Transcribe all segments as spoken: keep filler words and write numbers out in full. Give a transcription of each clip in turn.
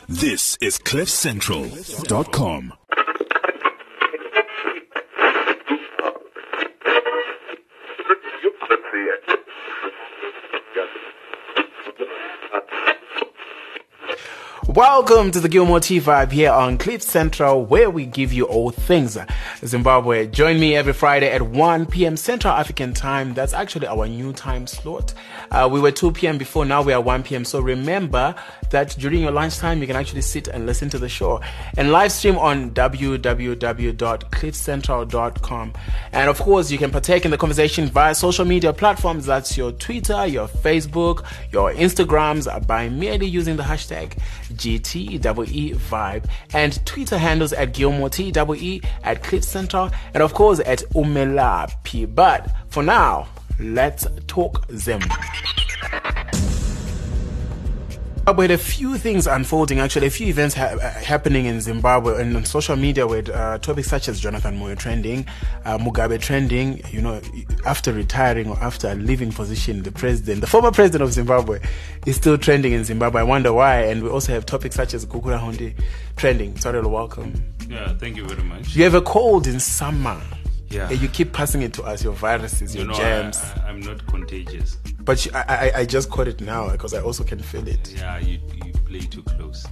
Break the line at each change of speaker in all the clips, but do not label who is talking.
This is cliff central dot com.
Welcome to the Gilmore T Vibe here on Cliff Central, where we give you all things Zimbabwe. Join me every Friday at one p.m. Central African time. That's actually our new time slot. Uh, we were two p.m. before, now we are one p.m. So remember that during your lunchtime, you can actually sit and listen to the show and live stream on w w w dot cliff central dot com. And of course, you can partake in the conversation via social media platforms. That's your Twitter, your Facebook, your Instagrams, by merely using the hashtag G T E E Vibe, and Twitter handles at Gilmore T E E, at Cliff Central, and of course at Umelapi. But for now, let's talk Zim. We had a few things unfolding, actually, a few events ha- happening in Zimbabwe and on social media with uh, topics such as Jonathan Moyo trending, uh, Mugabe trending, you know, after retiring or after leaving position, the president, the former president of Zimbabwe is still trending in Zimbabwe. I wonder why. And we also have topics such as Gukula Honde trending. Sorry, welcome.
Yeah, thank you very much.
You have a cold in summer.
Yeah.
And you keep passing it to us, your viruses, your
you know,
germs.
I, I, I'm not contagious.
But you, I, I, I just caught it now because I also can feel it.
Yeah, you, you play too close.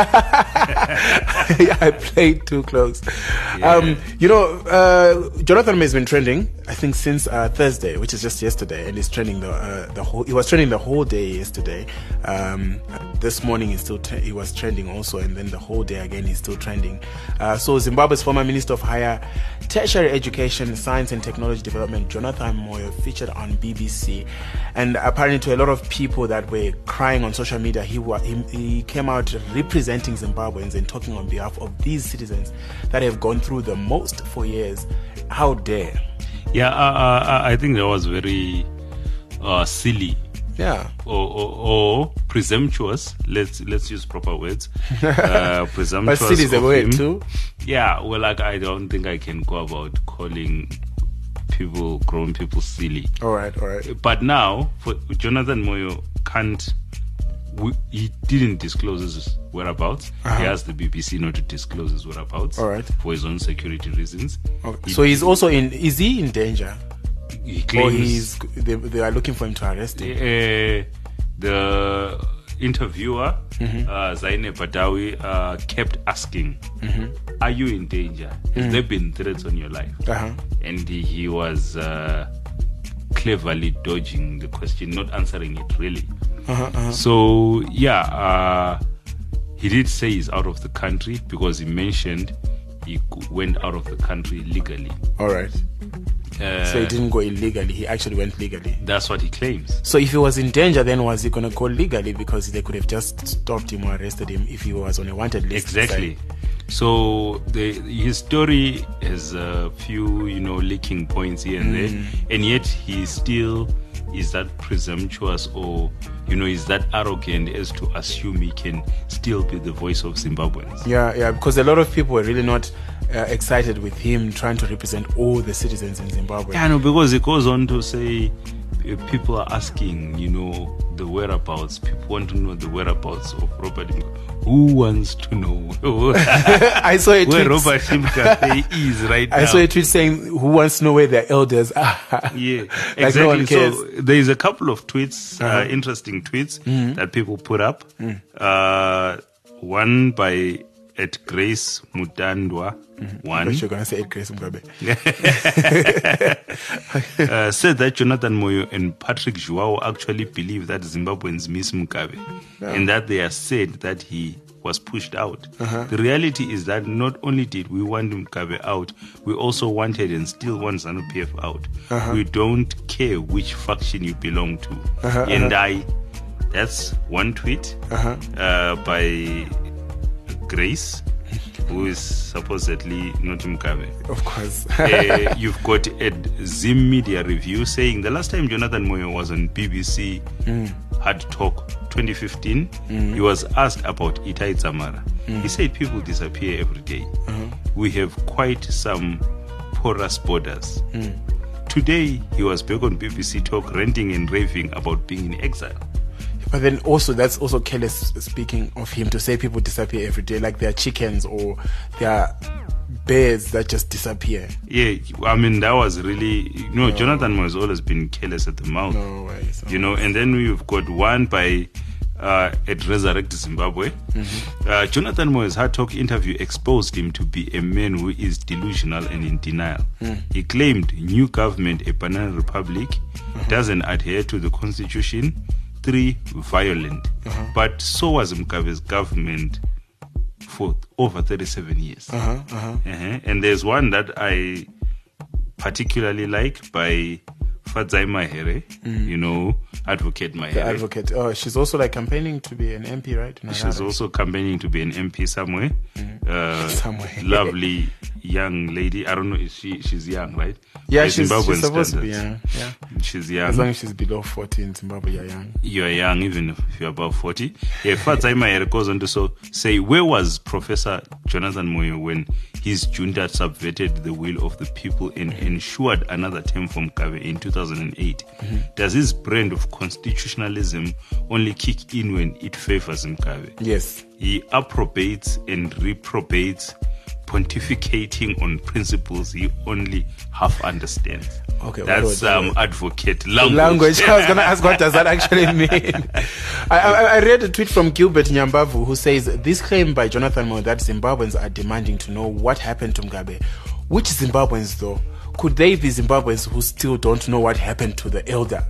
Yeah, I played too close.
Yeah.
Um, you know, uh, Jonathan has been trending, I think, since uh, Thursday, which is just yesterday, and he's trending the uh, the whole. He was trending the whole day yesterday. Um, this morning, he's still tre- he was trending also, and then the whole day again, he's still trending. Uh, so Zimbabwe's former Minister of Higher Tertiary Education, Science and Technology Development, Jonathan Moyo, featured on B B C, and apparently to a lot of people that were crying on social media, he wa- he, he came out representing Zimbabweans and talking on behalf of these citizens that have gone through the most for years. How dare?
Yeah, uh, uh, I think that was very uh, silly.
Yeah.
Or, or, or presumptuous. Let's let's use proper words. Uh, presumptuous.
But silly is a
of
word
him.
too.
Yeah. Well, like I don't think I can go about calling people, grown people, silly.
All right. All right.
But now, for Jonathan Moyo can't. We, he didn't disclose his whereabouts.
Uh-huh.
He asked the B B C not to disclose his whereabouts.
All right.
For his own security reasons.
Okay.
He,
So he's also in. Is he in danger?
He
Or
claims
he's they, they are looking for him to arrest him?
uh, the interviewer,
Mm-hmm.
uh, Zaine Badawi, uh, kept asking,
Mm-hmm.
"Are you in danger? Has
Mm.
there been threats on your life?"
Uh-huh.
And he, he was uh, cleverly dodging the question, not answering it really.
Uh-huh, uh-huh.
So yeah, uh, he did say he's out of the country because he mentioned he went out of the country legally.
All right.
Uh,
So he didn't go illegally. He actually went legally.
That's what he claims.
So if he was in danger, then was he going to go legally? Because they could have just stopped him or arrested him if he was on a wanted list.
Exactly. So the his story has a few, you know, leaking points here and there, and yet he still is that presumptuous, or you know, is that arrogant as to assume he can still be the voice of Zimbabweans.
Yeah, yeah, because a lot of people were really not uh, excited with him trying to represent all the citizens in Zimbabwe.
Yeah, no, because it goes on to say uh, people are asking, you know, the whereabouts. People want to know the whereabouts of Robert Mugabe. Who wants to know
I saw a
where
tweet.
Robert Mugabe is right now?
I saw a tweet saying, "Who wants to know where their elders are?"
Yeah,
Like
exactly.
no one cares.
So there is a couple of tweets, uh,
Uh-huh.
interesting tweets that people put up.
Mm.
Uh, one by at Grace Mutandwa. One
But you're gonna say Ed Grace Mugabe.
uh, said that Jonathan Moyo and Patrick Joao actually believe that Zimbabweans miss Mugabe, and that they are sad that he was pushed out.
Uh-huh.
The reality is that not only did we want Mugabe out, we also wanted and still want ZANU-P F out.
Uh-huh.
We don't care which faction you belong to.
Uh-huh,
and
uh-huh.
I, that's one tweet
Uh-huh.
uh, by Grace, who is supposedly not Mugabe.
Of course.
uh, you've got a Zim Media review saying the last time Jonathan Moyo was on B B C
Mm.
Hard Talk twenty fifteen,
Mm.
he was asked about Itai Zamara.
Mm.
He said people disappear every day.
Uh-huh.
We have quite some porous borders.
Mm.
Today, he was back on B B C Talk ranting and raving about being in exile.
But then also, that's also careless speaking of him to say people disappear every day, like they're chickens or they're bears that just disappear.
Yeah, I mean, that was really, you know, no. Jonathan Moyo has always been careless at the mouth.
No way. So
you know, and then we've got one by uh, at Resurrect Zimbabwe. Mm-hmm. Uh, Jonathan Moyo's Hard Talk interview exposed him to be a man who is delusional and in denial. Mm. He claimed new government, a banana republic, mm-hmm. doesn't adhere to the constitution. Three, violent. Uh-huh. But so was Mugabe's government for over thirty-seven years. Uh-huh, uh-huh. Uh-huh. And there's one that I particularly like by Fadzai Mahere, mm. you know, Advocate Mahere.
The advocate. Oh, she's also like campaigning to be an M P, right? No,
she's also campaigning to be an M P somewhere. Mm. Uh,
somewhere.
Lovely young lady. I don't know if she she's young, right?
Yeah, she's, she's supposed standards. to be young. Yeah.
She's young.
As long as she's below forty in Zimbabwe, you're young.
You're young, even if you're above forty. Yeah, Fadzai Mahere goes on to so say, where was Professor Jonathan Moyo when his junta subverted the will of the people and mm-hmm. ensured another term from Mugabe in two thousand eight? Mm-hmm. Does his brand of constitutionalism only kick in when it favors Mugabe?
Yes.
He approbates and reprobates, pontificating on principles he only half understands.
Okay,
that's um, advocate language.
Language. I was going to ask, what does that actually mean? I, I, I read a tweet from Gilbert Nyambavu who says, this claim by Jonathan Moyo that Zimbabweans are demanding to know what happened to Mugabe. Which Zimbabweans, though? Could they be Zimbabweans who still don't know what happened to the elder?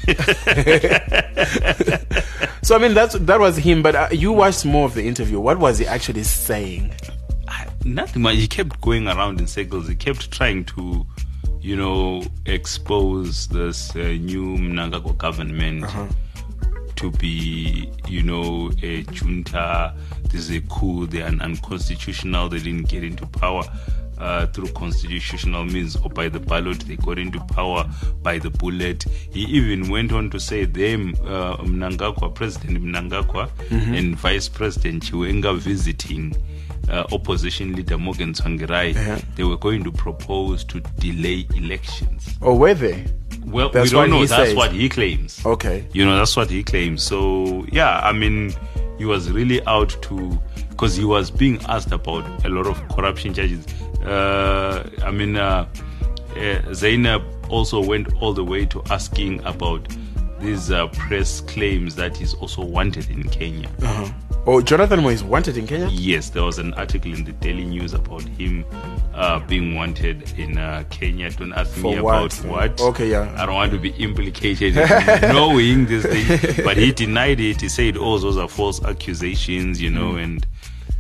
So, I mean, that's, that was him, but uh, you watched more of the interview. What was he actually saying?
Nothing much. He kept going around in circles. He kept trying to, you know, expose this uh, new Mnangagwa government uh-huh. to be, you know, a junta. This is a coup. They are unconstitutional. They didn't get into power uh, through constitutional means or by the ballot. They got into power by the bullet. He even went on to say them, uh, Mnangagwa, President Mnangagwa mm-hmm. and Vice President Chiwenga visiting Uh, opposition leader Morgan Tsvangirai, uh-huh. they were going to propose to delay elections.
Oh, were they?
Well, that's we don't know. That's says. what he claims.
Okay.
You know, that's what he claims. So, yeah, I mean, he was really out to, because he was being asked about a lot of corruption charges. Uh, I mean, uh, uh, Zainab also went all the way to asking about these uh, press claims that he's also wanted in Kenya.
Uh-huh. Oh, Jonathan Moyo is wanted in Kenya?
Yes, there was an article in the Daily News about him uh, being wanted in uh, Kenya. Don't ask
For
me
what?
about what.
Okay, yeah.
I don't want to be implicated in knowing this thing. But he denied it. He said, oh, those are false accusations, you know, mm. and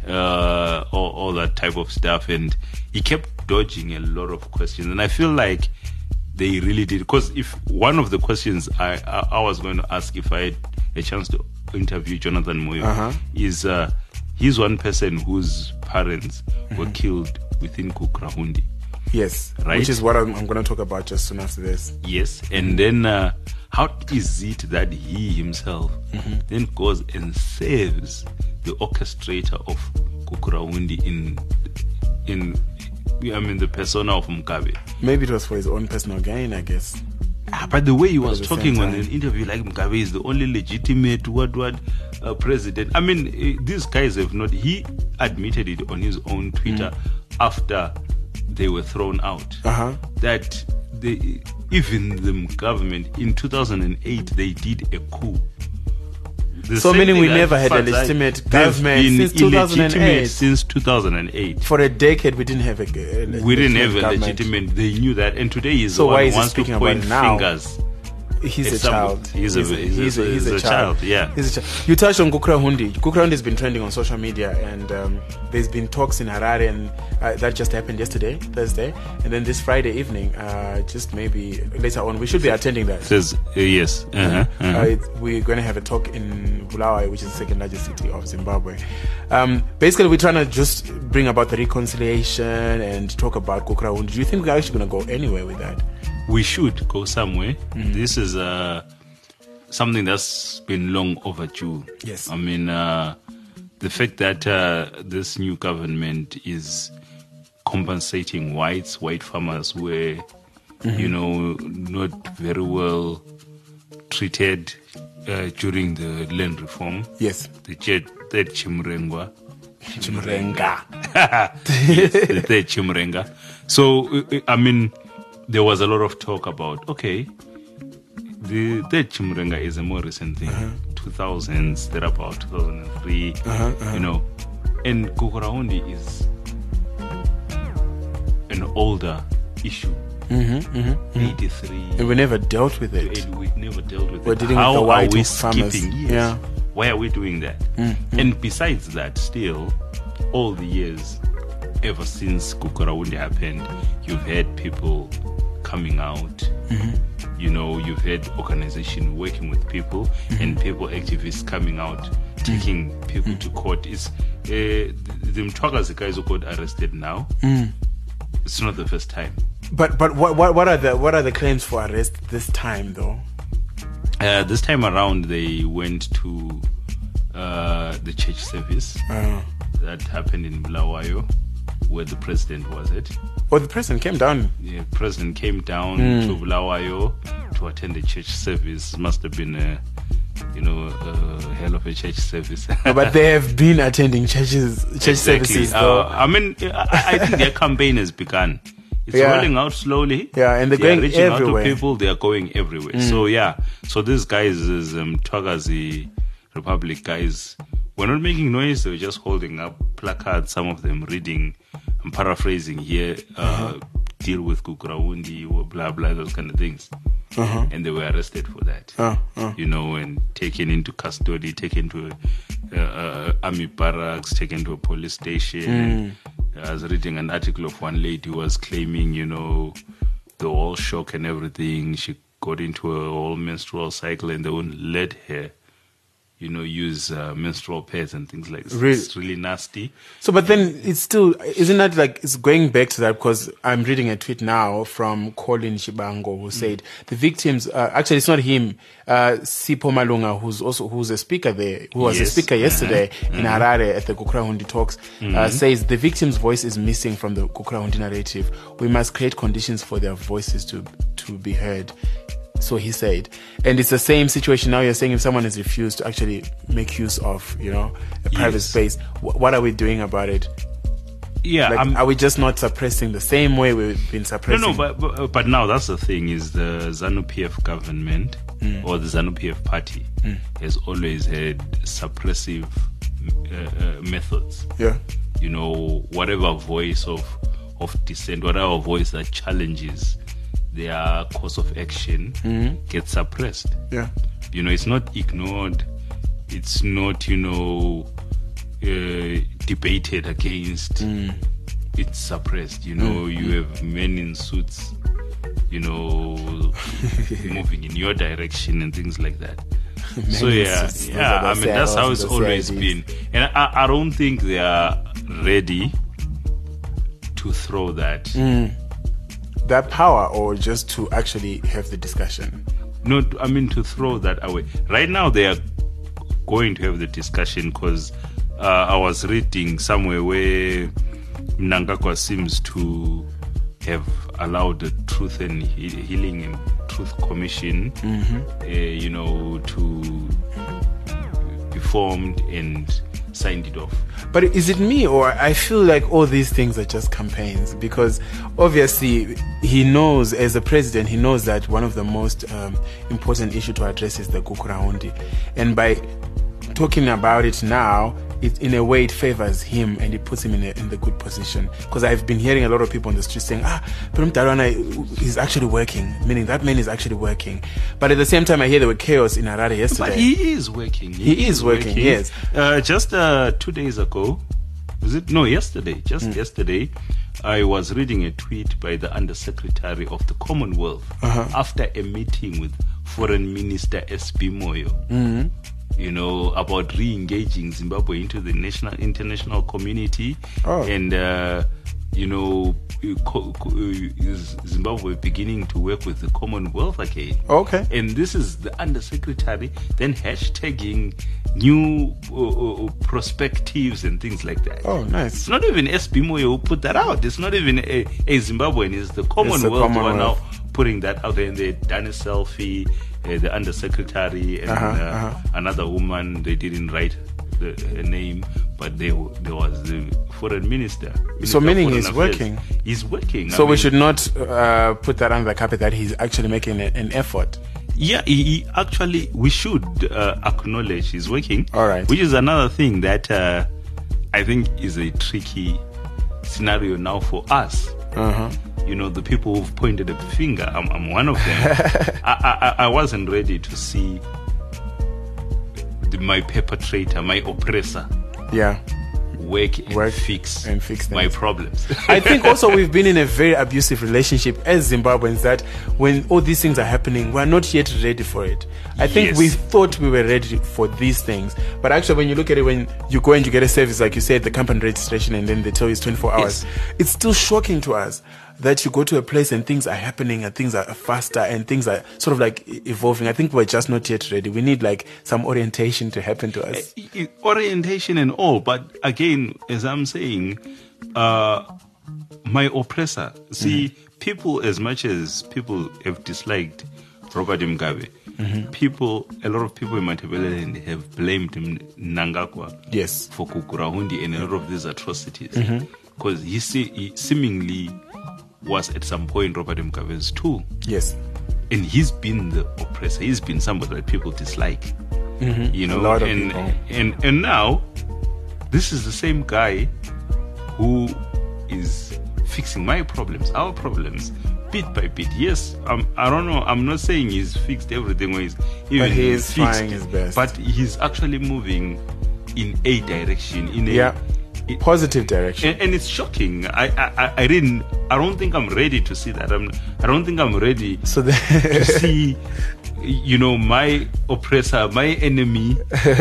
uh, all, all that type of stuff. And he kept dodging a lot of questions. And I feel like they really did. Because if one of the questions I, I, I was going to ask if I had a chance to interview Jonathan Moyo uh-huh. is uh, he's one person whose parents mm-hmm. were killed within Kukrahundi.
Yes,
right?
Which is what I'm, I'm going to talk about just soon after this.
Yes, and then uh, how is it that he himself mm-hmm. then goes and saves the orchestrator of Kukrahundi in in I mean the persona of Mugabe?
Maybe it was for his own personal gain, I guess.
Ah, but the way he was talking on an interview, like Mugabe is the only legitimate what what uh, president. I mean, uh, these guys have not. He admitted it on his own Twitter mm. after they were thrown out. Uh-huh. That they, even the government in two thousand eight they did a coup. The
so meaning we never had a legitimate government since two thousand eight.
Since two thousand eight.
For a decade, we didn't have a, a legitimate
We didn't have a
government.
legitimate. They knew that, and today he's
so
the one
why
who
is
wants
he
to point fingers.
He's a child.
He's, he's, a, he's, he's, a, he's, he's a, a child. child. Yeah.
He's a child. You touched on Kukrahundi. Kukrahundi has been trending on social media, and um, there's been talks in Harare, and uh, that just happened yesterday, Thursday, and then this Friday evening, uh, just maybe later on, we should be attending that.
Says uh, yes. Uh-huh, uh-huh.
Uh, it, we're going to have a talk in Bulawayo, which is the second largest city of Zimbabwe. Um, basically, we're trying to just bring about the reconciliation and talk about Kukrahundi. Do you think we're actually going to go anywhere with that?
We should go somewhere. Mm-hmm. This is uh, something that's been long overdue.
Yes.
I mean, uh, the fact that uh, this new government is compensating whites, white farmers who were, mm-hmm. you know, not very well treated uh, during the land reform.
Yes.
The third, third Chimrengwa.
Chimrenga.
Yes, the third Chimrenga. So, uh, I mean, there was a lot of talk about, okay, the third Chimrenga is a more recent thing. Uh-huh. two thousands, thereabout, two thousand three, uh-huh, uh-huh. you know. And Gukurahundi is an older issue.
Mm-hmm, mm-hmm,
eighty-three.
And we never dealt with it.
And we never dealt with
We're
it.
dealing
How
with the white
are we
farmers.
skipping years?
Yeah.
Why are we doing that? Mm-hmm. And besides that, still, all the years, ever since Gukurahundi happened, you've had people coming out. Mm-hmm. You know, you've had organization working with people, mm-hmm. and people, activists coming out, taking mm-hmm. people to court. Is uh, the, the Mtwakazi guys who got arrested now. Mm. It's not the first time.
But but what what what are the what are the claims for arrest this time though?
Uh, this time around, they went to uh, the church service uh. that happened in Bulawayo, where the president was at.
Oh, the president came down.
The president came down mm. to Bulawayo to attend the church service. Must have been a, you know, a hell of a church service.
No, but they have been attending churches, church
exactly.
services.
Uh, I mean, I, I think their campaign has begun. It's
yeah.
rolling out slowly.
Yeah, and they're
they
going
are reaching
everywhere.
out to people. They are going everywhere. Mm. So yeah, so these guys, is um, Mtwakazi Republic guys, were not making noise. They were just holding up placards. Some of them reading. I'm paraphrasing here. Uh, uh-huh. Deal with Gukurahundi or blah blah, those kind of things. Uh-huh. And they were arrested for that. Uh-huh. You know, and taken into custody, taken to uh, uh, army barracks, taken to a police station. Mm. And I was reading an article of one lady who was claiming, you know, the whole shock and everything. She got into a whole menstrual cycle and they wouldn't let her, you know, use uh, menstrual pads and things like this. Really? It's really nasty.
So, but then it's still, isn't that like, it's going back to that because I'm reading a tweet now from Colin Shibango who said mm. the victims, uh, actually it's not him, uh, Sipho Malunga, who's also, who's a speaker there, who was yes. a speaker yesterday uh-huh. in uh-huh. Harare at the Gukurahundi talks, mm-hmm. uh, says the victim's voice is missing from the Gukurahundi narrative. We must create conditions for their voices to, to be heard. So he said, and it's the same situation now. You're saying if someone has refused to actually make use of, you know, a private yes. space, wh- what are we doing about it?
Yeah,
like, are we just not suppressing the same way we've been suppressing?
No, no, but but, but now that's the thing: is the ZANU P F government mm. or the ZANU P F party mm. has always had suppressive uh, uh, methods.
Yeah,
you know, whatever voice of of dissent, whatever voice that challenges their course of action mm-hmm. gets suppressed.
Yeah.
You know, it's not ignored. It's not, you know, uh, debated against. Mm. It's suppressed. You know, mm. you have men in suits, you know, moving in your direction and things like that. So, yeah, yeah, I mean, that's how it's always been. And I, I don't think they are ready to throw that.
Mm. That power, or just to actually have the discussion?
No, I mean to throw that away. Right now they are going to have the discussion because uh, I was reading somewhere where Mnangagwa seems to have allowed the Truth and he- Healing and Truth Commission, mm-hmm. uh, you know, to be formed and signed it off.
But is it me, or I feel like all these things are just campaigns? Because obviously he knows, as a president, he knows that one of the most um, important issue to address is the Gukurahundi. And by talking about it now, it, in a way it favors him and it puts him in, a, in the good position. Because I've been hearing a lot of people on the street saying, ah, Perum Tarana is actually working, meaning that man is actually working. But at the same time, I hear there were chaos in Harare yesterday.
But he is working.
He, he is, is working, working, yes.
Uh, just uh, two days ago, was it? No, yesterday, just mm. yesterday, I was reading a tweet by the Undersecretary of the Commonwealth uh-huh. after a meeting with Foreign Minister S B Moyo. Mm-hmm. You know, about re-engaging Zimbabwe into the national, international community, oh. and uh, you know, Zimbabwe beginning to work with the Commonwealth again.
Okay.
And this is the Undersecretary then hashtagging new uh, uh, perspectives and things like that.
Oh, nice.
It's not even S B Moyo who put that out. It's not even a, a Zimbabwean. It's the Commonwealth, it's the Commonwealth who are now putting that out there, and they've done a selfie uh, the undersecretary and
Uh-huh,
uh,
uh-huh.
another woman. They didn't write the, her name, but they, there was the foreign minister.
So
Minister of
meaning
Foreign
he's
Affairs.
working.
He's working.
So
I
we
mean,
should not uh, put that under the carpet that he's actually making a, an effort.
Yeah, he, he actually, we should uh, acknowledge he's working.
All right.
Which is another thing that uh, I think is a tricky scenario now for us.
Uh-huh.
You know, the people who've pointed a finger, I'm, I'm one of them. I, I, I wasn't ready to see the, my perpetrator, my oppressor,
Yeah.
work and
Work
fix,
and fix
my
things.
problems.
I think also we've been in a very abusive relationship as Zimbabweans that when all these things are happening, we're not yet ready for it. I think
Yes.
we thought we were ready for these things. But actually, when you look at it, when you go and you get a service, like you said, the company registration, and then they tell you it's twenty-four hours,
Yes.
it's still shocking to us that you go to a place and things are happening and things are faster and things are sort of like e- evolving. I think we're just not yet ready. We need like some orientation to happen to us.
I- I- orientation and all, but again, as I'm saying, uh, my oppressor. See,
Mm-hmm.
people, as much as people have disliked Robert Mugabe,
Mm-hmm.
people, a lot of people in Matabeleland have blamed him, Nangakwa,
Yes.
for Kukurahundi and a lot of these atrocities,
Mm-hmm.
because he, se- he seemingly was at some point Robert Mugabe's tool.
Yes.
And he's been the oppressor. He's been somebody that people dislike.
Mm-hmm.
You know,
A lot of
and,
people.
and and now this is the same guy who is fixing my problems, our problems, bit by bit. Yes, um, I don't know. I'm not saying he's fixed everything, or he's even
But he is
fixed,
trying his best.
But he's actually moving in a direction, in a
Yeah.
it-
Positive direction.
and, and it's shocking. I, I I- I didn't. I don't think I'm ready to see that. I'm. I don't think I'm ready
So the
to see, you know, my oppressor, my enemy,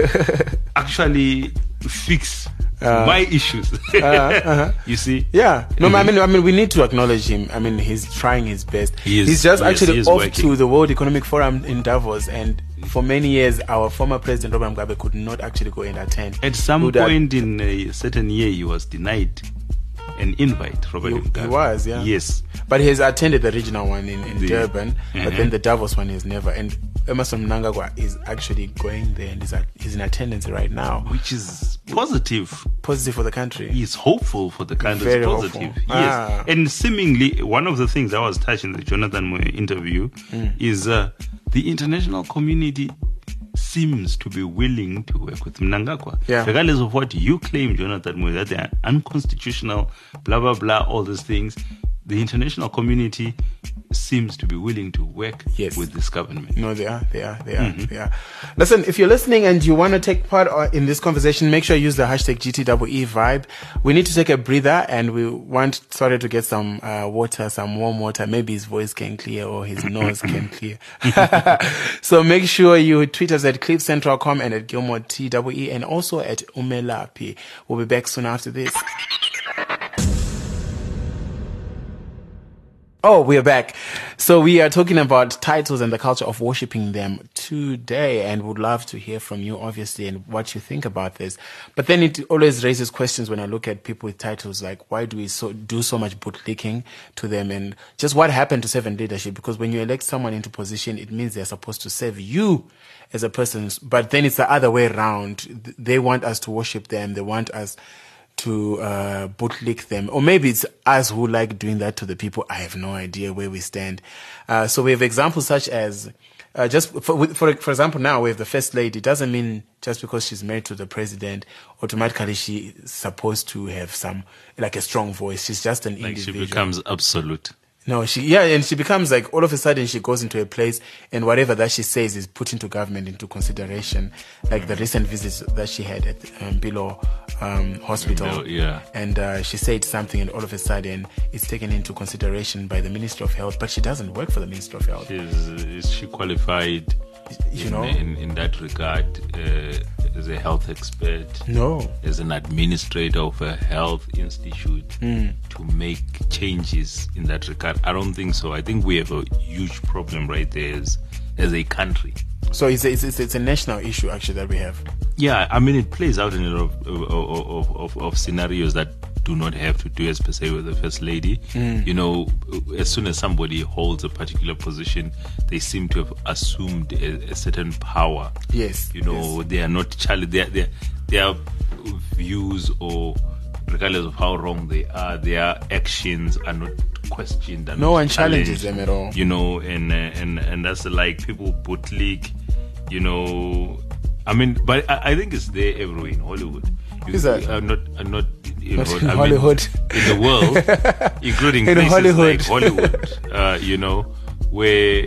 actually fix
Uh,
my issues.
uh-huh.
You see?
Yeah, no, I mean, I mean, we need to acknowledge him. I mean, he's trying his best.
He is-
he's just
yes,
actually
he is
off
working.
to the World Economic Forum in Davos, and for many years, our former president Robert Mugabe could not actually go and attend.
At some
Would that-
point in a certain year, he was denied an invite. Robert
He-
Mugabe.
he was, yeah.
Yes.
But he has attended the regional one in, in
The-
Durban, but
uh-huh.
then the Davos one is never. And Emerson Mnangagwa is actually going there, and he's, at, he's in attendance right now.
Which is positive.
Positive for the country.
He's hopeful for the country.
Very
It's positive.
hopeful.
Yes.
Ah.
And seemingly, one of the things I was touched in the Jonathan Moyo interview
Mm.
is uh, the international community seems to be willing to work with Mnangagwa.
Yeah.
Regardless of what you claim, Jonathan Moyo, that they are unconstitutional, blah, blah, blah, all these things, the international community seems to be willing to work
Yes.
with this government.
No, they are, they are, they are, they are. Listen, if you're listening and you want to take part uh, in this conversation, make sure you use the hashtag G T E E Vibe. We need to take a breather, and we want Sorry to get some uh, water, some warm water. Maybe his voice can clear or his nose can clear. So make sure you tweet us at cliff central dot com and at Gilmore T E E and also at Umelapi. We'll be back soon after this. Oh, we are back. So we are talking about titles and the culture of worshipping them today, and would love to hear from you, obviously, and what you think about this. But then it always raises questions when I look at people with titles, like why do we so do so much bootlicking to them, and just what happened to servant leadership? Because when you elect someone into position, it means they're supposed to serve you as a person, but then it's the other way around. They want us to worship them. They want us to uh, bootlick them, or maybe it's us who like doing that to the people. I have no idea where we stand. Uh, so we have examples such as, uh, just for, for for example, now we have the first lady. It doesn't mean just because she's married to the president, automatically she's supposed to have some, like a strong voice. She's just an
Like she
individual.
becomes absolute.
No, she, yeah, and she becomes like, all of a sudden she goes into a place and whatever that she says is put into government into consideration. Like the recent visits that she had at um, Bilo um, Hospital.
Bilo, yeah.
And uh, she said something and all of a sudden it's taken into consideration by the Ministry of Health, but she doesn't work for the Ministry of Health.
Is, is she qualified
You
in,
know?
in, in that regard uh, as a health expert?
No.
As an administrator of a health institute
Mm.
to make changes in that regard? I don't think so. I think we have a huge problem right there as, as a country.
So it's a, it's, it's, it's a national issue actually that we have.
Yeah, I mean, it plays out in a lot of, of, of, of, of scenarios that do not have to do as per se with the first lady. Mm. You know, as soon as somebody holds a particular position, they seem to have assumed a, a certain power.
Yes.
You know,
yes.
they are not challenged. Their, their, their views, or regardless of how wrong they are, their actions are not questioned. And
no one challenges them at all.
You know, and uh, and and that's like people bootleg. You know, I mean, but I, I think it's there everywhere in Hollywood. You,
Is that?
Uh, not uh, not in,
not
Hol-
in
I
Hollywood,
mean, in the world, including
in
places
Hollywood.
like Hollywood. Uh, you know, where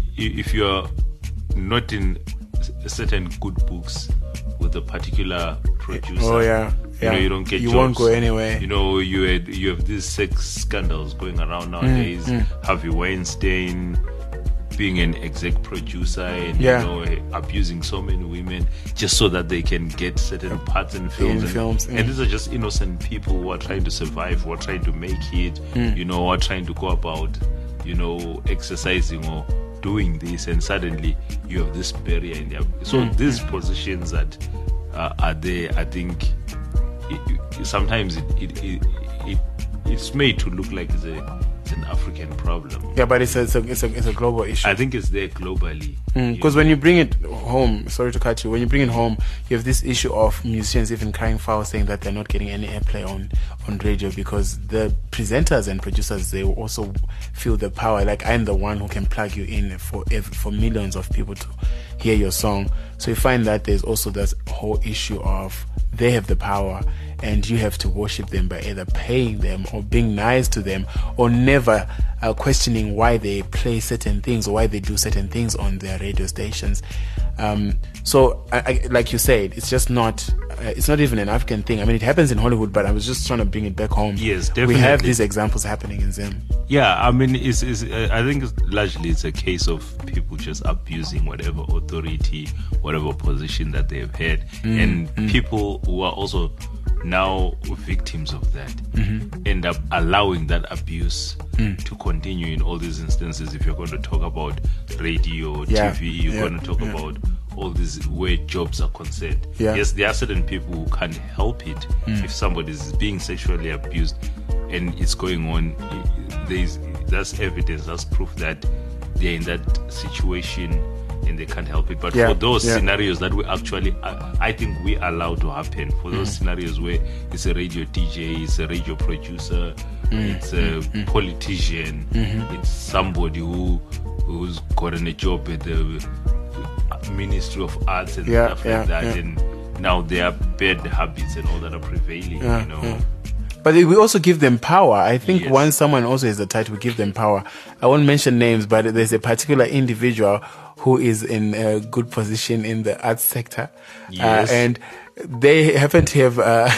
if you are not in certain good books with a particular producer,
oh yeah,
you
yeah.
know, you don't get
you
jobs.
won't go anywhere.
You know, you had, you have these sex scandals going around nowadays.
Mm, mm.
Harvey Weinstein being an exec producer and
yeah.
you know, abusing so many women just so that they can get certain parts in films.
In
and,
films,
and
mm.
these are just innocent people who are trying to survive, who are trying to make it,
mm.
you know, who are trying to go about, you know, exercising or doing this, and suddenly you have this barrier in there. So
mm.
these positions that uh, are there, I think it, it, sometimes it, it, it, it it's made to look like it's a an African problem.
Yeah, but it's a, it's a it's a it's a global issue.
I think it's there globally.
Because mm, when you bring it home, sorry to cut you, when you bring it home, you have this issue of musicians even crying foul, saying that they're not getting any airplay on on radio because the presenters and producers, they also feel the power. Like, I'm the one who can plug you in for for millions of people to hear your song. So you find that there's also this whole issue of they have the power and you have to worship them by either paying them or being nice to them, or never uh, questioning why they play certain things or why they do certain things on their radio stations. Um, so, I, I, like you said, it's just not, uh, it's not even an African thing. I mean, it happens in Hollywood, but I was just trying to bring it back home.
Yes, definitely.
We have these examples happening in Zim.
Yeah, I mean, it's, it's, uh, I think it's largely it's a case of people just abusing whatever authority, whatever position that they've had, mm, and mm. people who are also now victims of that mm-hmm. end up allowing that abuse mm. to continue in all these instances. If you're going to talk about radio,
yeah.
T V, you're
yeah.
going to talk
yeah.
about all these where jobs are concerned.
Yeah.
Yes, there are certain people who can't help it mm. if somebody is being sexually abused and it's going on. There's that's evidence, that's proof that they're in that situation and they can't help it. But
yeah,
for those
yeah.
scenarios that we actually, uh, I think we allow to happen, for those mm. scenarios where it's a radio D J, it's a radio producer, mm. it's a mm. politician, mm-hmm. it's somebody who who's gotten a job at the Ministry of Arts and
yeah,
stuff
yeah,
like that,
yeah.
and now their bad habits and all that are prevailing,
yeah,
you know.
Yeah. But we also give them power. I think
yes.
once someone also has the title, we give them power. I won't mention names, but there's a particular individual who is in a good position in the arts sector.
Yes.
Uh, and they happen to have uh,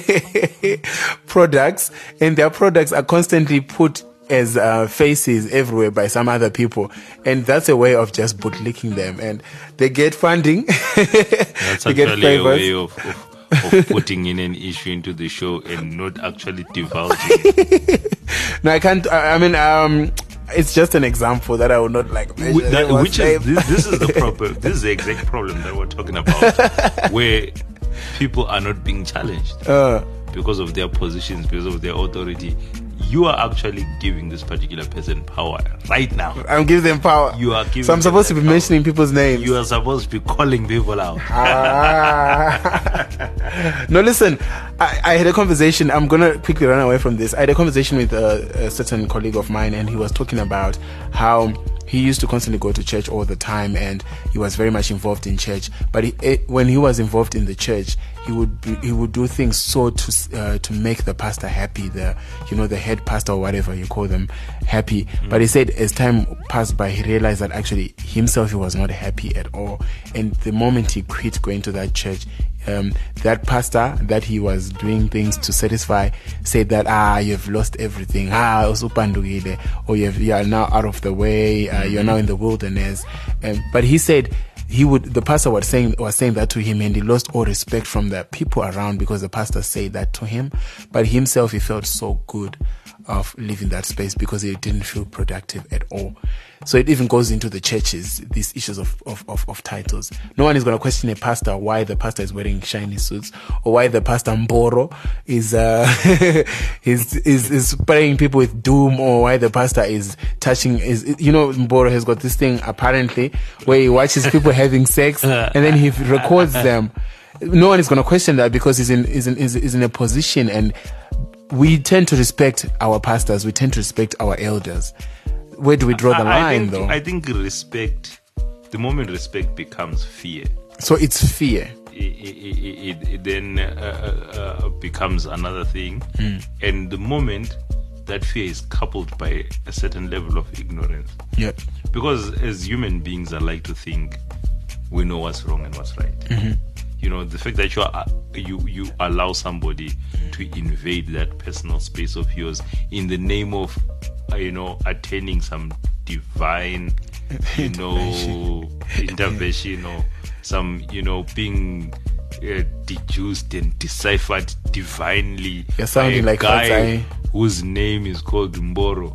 products, and their products are constantly put as uh, faces everywhere by some other people. And that's a way of just bootlicking them. And they get funding.
That's
they get
actually
favors.
a way of... of of putting in an issue into the show and not actually divulging.
No, I can't. I, I mean, um, it's just an example that I would not like mention.
That, which is this, this is the problem. This is the exact problem that we're talking about, where people are not being challenged
uh,
because of their positions, because of their authority. You are actually giving this particular person power right now.
I'm giving them power.
You are giving.
So I'm supposed to be
power.
mentioning people's names.
You are supposed to be calling people out.
Ah. No, listen. I, I had a conversation. I'm gonna quickly run away from this. I had a conversation with a, a certain colleague of mine, and he was talking about how he used to constantly go to church all the time, and he was very much involved in church. But he, it, when he was involved in the church, he would be, he would do things so to uh, to make the pastor happy, the you know the head pastor or whatever you call them happy. Mm. But he said as time passed by, he realized that actually himself he was not happy at all. And the moment he quit going to that church, um, that pastor that he was doing things to satisfy said that ah you've lost everything, ah usupandukile, or you you are now out of the way, uh, you're now in the wilderness. Um, but he said he would the pastor was saying was saying that to him, and he lost all respect from the people around because the pastor said that to him. But himself, he felt so good of leaving that space because they didn't feel productive at all. So it even goes into the churches, these issues of, of, of, of titles. No one is going to question a pastor why the pastor is wearing shiny suits or why the pastor Mboro is, uh, is, is, is spraying people with doom, or why the pastor is touching, is, you know, Mboro has got this thing apparently where he watches people having sex and then he records them. No one is going to question that because he's in, is in, is, is in a position, and we tend to respect our pastors. We tend to respect our elders. Where do we draw the
I,
line,
I think,
though?
I think respect, the moment respect becomes fear,
So it's fear.
it, it, it, it then uh, uh, becomes another thing. Mm. And the moment that fear is coupled by a certain level of ignorance.
Yep.
Because as human beings, I like to think we know what's wrong and what's right. Mm-hmm. You know, the fact that you are, you you allow somebody to invade that personal space of yours in the name of, uh, you know, attaining some divine, you know, intervention, or some, you know, being uh, deduced and deciphered divinely.
You're sounding
by a
like
guy
Fatai,
whose name is called Mboro.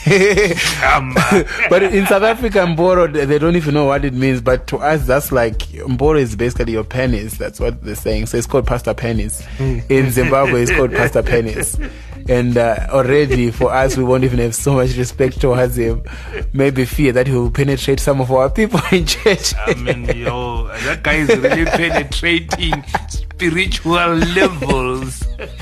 But in South Africa, Mboro, they don't even know what it means. But to us, that's like, Mboro is basically your pennies. That's what they're saying. So it's called Pastor Pennies. In Zimbabwe, it's called Pastor Pennies. And uh, already for us, we won't even have so much respect towards him. Maybe fear that he will penetrate some of our people in church.
I mean, yo, that guy is really penetrating spiritual levels.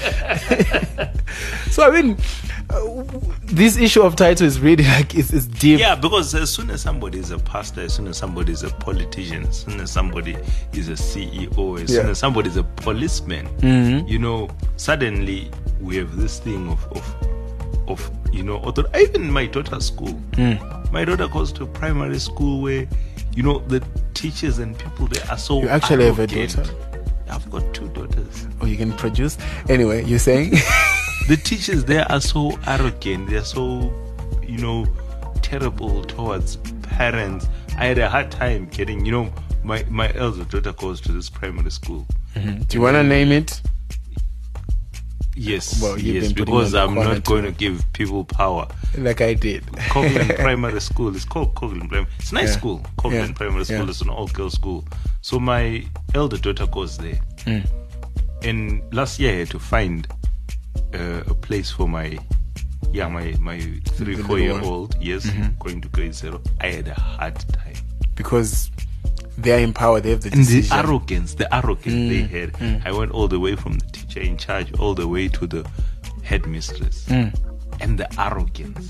So, I mean, uh, this issue of title is really like, it's, it's deep.
Yeah, because as soon as somebody is a pastor, as soon as somebody is a politician, as soon as somebody is a C E O, as
Yeah.
soon as somebody is a policeman,
Mm-hmm.
you know, suddenly we have this thing of, of, of you know, author- even my daughter's school. Mm. My daughter goes to a primary school where, you know, the teachers and people there are so
You actually have a
arrogant.
daughter?
I've got two daughters.
Or you can produce. Anyway, you're saying?
The teachers there are so arrogant. They're so, you know, terrible towards parents. I had a hard time getting, you know, my, my elder daughter goes to this primary school.
Mm-hmm. Do you want to name it?
Yes,
Well, you've
yes,
been putting
because
on the
I'm
corner
not going
too.
to give people power.
Like I did.
Coghlan Primary School, it's called Coghlan Primary. It's a nice
Yeah.
school. Coghlan
Yeah.
Primary School
Yeah.
is an all-girls school. So my elder daughter goes there.
Mm.
And last year I had to find uh, a place for my, yeah, my, my three,
The
four
little
year
one.
old, yes,
Mm-hmm.
going to grade zero. I had a hard time.
Because they are in power, they have the
And the
decision.
arrogance, the arrogance
Mm,
they had. I went all the way from the teacher in charge all the way to the headmistress.
Mm.
And the arrogance,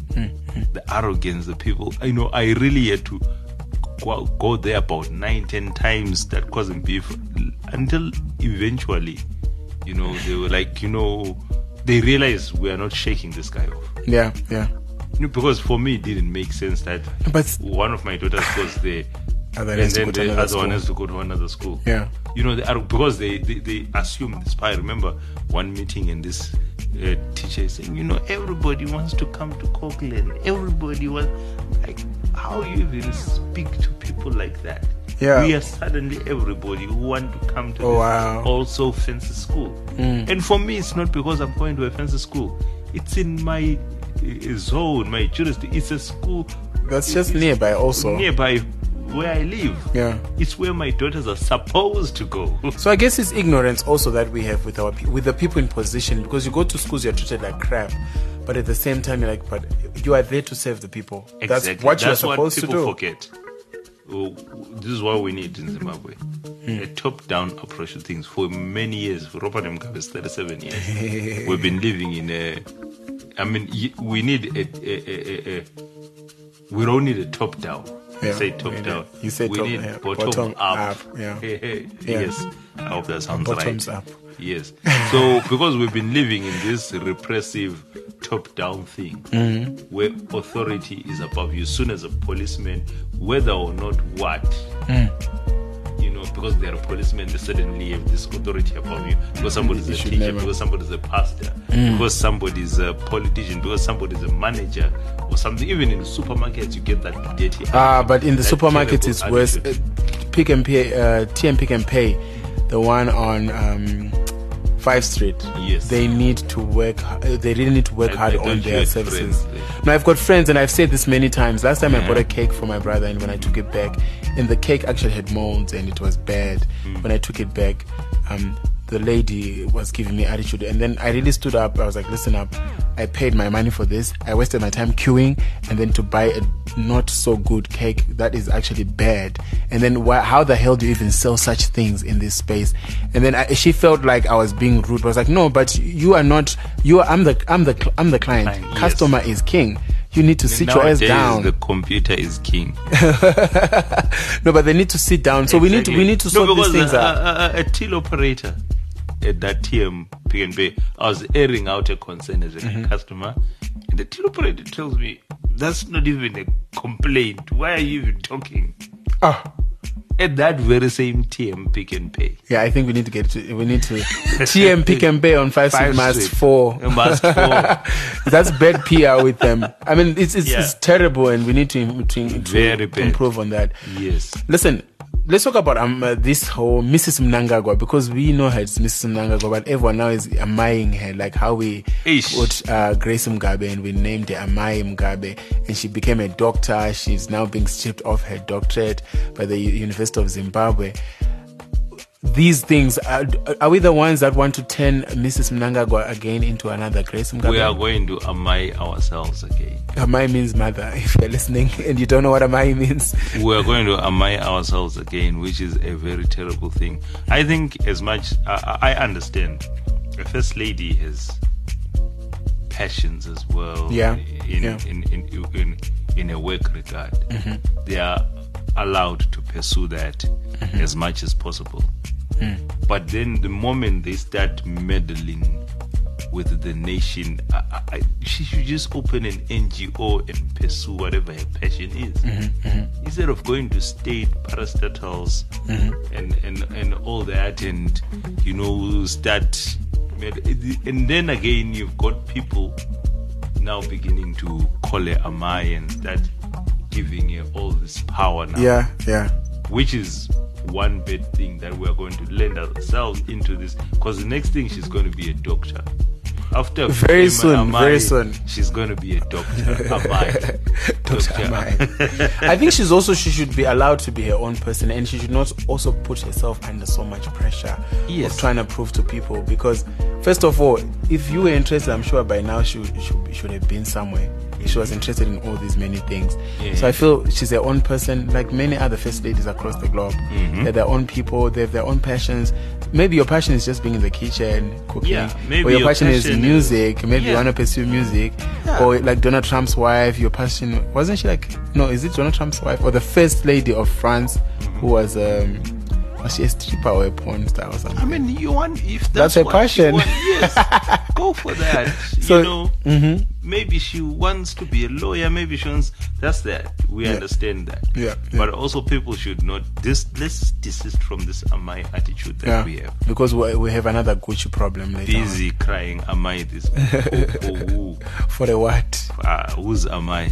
the arrogance, the people, you know, I really had to go, go there about nine, ten times, that causing beef, until eventually, you know, they were like, you know, they realized we are not shaking this guy off.
Yeah, yeah.
You know, because for me, it didn't make sense that
But
one of my daughters goes there,
Other
and
has to
then
go to
the
another
other one
school.
has to go to another school.
Yeah.
You know, they are, because they, they, they assume this. I remember one meeting, and this uh, teacher is saying, you know, everybody wants to come to Coghlan. Everybody wants, like, how you even speak to people like that?
Yeah.
We are suddenly everybody who want to come to
Oh,
this
wow.
also fancy school. And for me, it's not because I'm going to a fancy school. It's in my uh, zone, my jurisdiction. It's a school
That's just
it's
nearby also.
nearby where I live.
Yeah.
It's where my daughters are supposed to go.
So I guess it's ignorance also that we have with our pe- with the people in position, because you go to schools, you're treated like crap, but at the same time you're like, but you are there to serve the people. That's
Exactly.
what you're
That's
supposed to
people
do.
forget. Oh, this is what we need in Zimbabwe. A top-down approach to things. For many years, for Robert Mugabe is thirty-seven years, we've been living in a. I mean, y- we need a. a, a, a, a we don't need a top-down.
Yeah,
say
we
top-down.
need- you say
we
top-
need
yeah,
bottom,
bottom
up.
up, yeah. Yeah.
Yes. I hope that sounds
Bottoms
right.
up.
Yes. So, because we've been living in this repressive top-down thing,
Mm-hmm.
where authority is above you, soon as a policeman, whether or not what,
Mm.
you know, because they're a policeman, they suddenly have this authority above you. Because somebody's
You
a
should
teacher,
never-
because somebody's a pastor,
Mm.
because somebody's a politician, because somebody's a manager or something. Even in the supermarkets, you get that dirty.
Ah,
attitude,
but in the
that
supermarket
terrible
it's worse.
attitude.
Uh, Pick and Pay, uh, T and Pick and Pay, the one on um, Five Street.
Yes.
They need to work. uh, They really need to work
I-
hard
I
on
don't
their
get
services.
friends there.
Now I've got friends, and I've said this many times. Last time I
Yeah.
bought a cake for my brother, and when I took it back, and the cake actually had molds, and it was bad.
Mm.
When I took it back, um, the lady was giving me attitude, and then I really stood up. I was like, "Listen up! I paid my money for this. I wasted my time queuing, and then to buy a not so good cake that is actually bad. And then why, how the hell do you even sell such things in this space?" And then I, she felt like I was being rude. But I was like, "No, but you are not. You are. I'm the. I'm the. I'm the client.
Client, yes.
Customer is king. You need to sit your ass
Nowadays,
down."
the computer is king.
No, but they need to sit down. So we need to. We need to
no,
sort these things
a,
out.
A, a, a till operator at that T M Pick and Pay, I was airing out a concern as a
Mm-hmm.
customer, and the till operator tells me, "That's not even a complaint. Why are you even talking?"
Oh.
At that very same T M Pick and Pay.
Yeah, I think we need to get to. We need to. T M Pick and Pay on Five Street
Five
must
Street.
fall.
Must fall.
That's bad P R with them. I mean, it's it's,
Yeah.
it's terrible, and we need to, to, to
Very bad.
improve on that.
Yes.
Listen, let's talk about um uh, this whole Missus Mnangagwa, because we know her as Missus Mnangagwa, but everyone now is amaying her, like how we
Ish.
put uh, Grace Mugabe and we named her Amai Mugabe, and she became a doctor. She's now being stripped of her doctorate by the U- University of Zimbabwe. These things, are, are we the ones that want to turn Missus Mnangagwa again into another Grace Mugabe?
We are going to amai ourselves again.
Amai means mother, if you're listening and you don't know what Amai means.
We are going to amai ourselves again, which is a very terrible thing. I think as much, I, I understand, the First Lady has passions as well.
Yeah,
In,
yeah.
In, in, in, in, in a work regard.
Mm-hmm.
They are allowed to pursue that
Mm-hmm.
as much as possible.
Mm.
But then the moment they start meddling with the nation, I, I, she should just open an N G O and pursue whatever her passion is.
Mm-hmm, mm-hmm.
Instead of going to state parastatals
Mm-hmm.
and, and, and all that, and you know, start. med- And then again, you've got people now beginning to call her Amai and start giving her all this power now.
Yeah, yeah.
Which is one bad thing that we're going to lend ourselves into this, because the next thing she's going to be a doctor. After
Very
Fema
soon,
Amai,
very soon.
she's going to be a doctor. Amai.
Doctor Amai. I think she's also, she should be allowed to be her own person, and she should not also put herself under so much pressure
Yes.
of trying to prove to people. Because first of all, if you were interested, I'm sure by now she should, should, should have been somewhere. She was interested in all these many things.
Yeah.
So I feel she's her own person, like many other first ladies across the globe.
Mm-hmm.
They're their own people, they have their own passions. Maybe your passion is just being in the kitchen, cooking.
Yeah, maybe
or your,
your
passion, is
passion
music. Maybe you
Yeah.
want to pursue music.
Yeah.
Or like Donald Trump's wife, your passion, wasn't she like, no, is it Donald Trump's wife? Or the first lady of France, who was, um, was she a stripper or a porn star or something?
I mean, you want, if
That's
that's,
her
what
passion.
you want, yes, go for that.
So-
you know,
Mhm.
maybe she wants to be a lawyer. Maybe she wants. That's that. We
Yeah.
understand that.
Yeah, yeah.
But also, people should not. This let's desist from this Amai attitude that
Yeah,
we have.
because we, we have another Gucci problem later on.
Busy crying, Amai this. Oh, oh, oh,
For the what?
uh, who's Amai?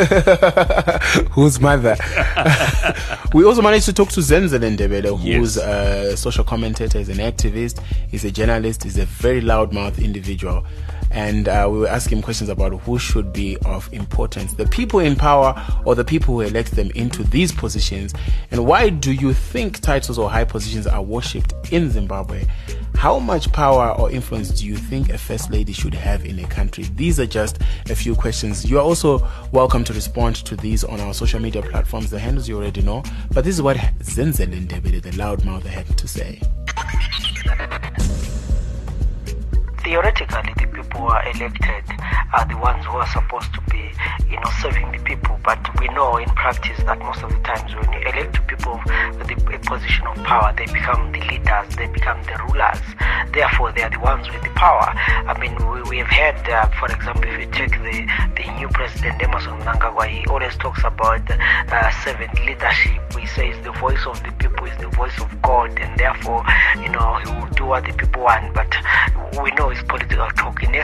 Whose mother? We also managed to talk to Zenzele Ndebele, who's
Yes.
a social commentator, he's an activist, he's a journalist, he's a very loudmouth individual. And uh, we were asking him questions about who should be of importance, the people in power or the people who elect them into these positions. And why do you think titles or high positions are worshipped in Zimbabwe? How much power or influence do you think a first lady should have in a country? These are just a few questions. You are also welcome to respond to these on our social media platforms. The handles you already know. But this is what Zenzele Ndebele, the loudmouth, had to say.
Theoretically, the people who are elected are the ones who are supposed to be, you know, serving the people. But we know in practice that most of the times when you elect people with the, a position of power, they become the leaders, they become the rulers. Therefore, they are the ones with the power. I mean, we, we have had, uh, for example, if you take the, the new president, Emmerson Mnangagwa, he always talks about uh, servant leadership. He says the voice of the people is the voice of God, and therefore, you know, he will do what the people want. But we know it's political talk. In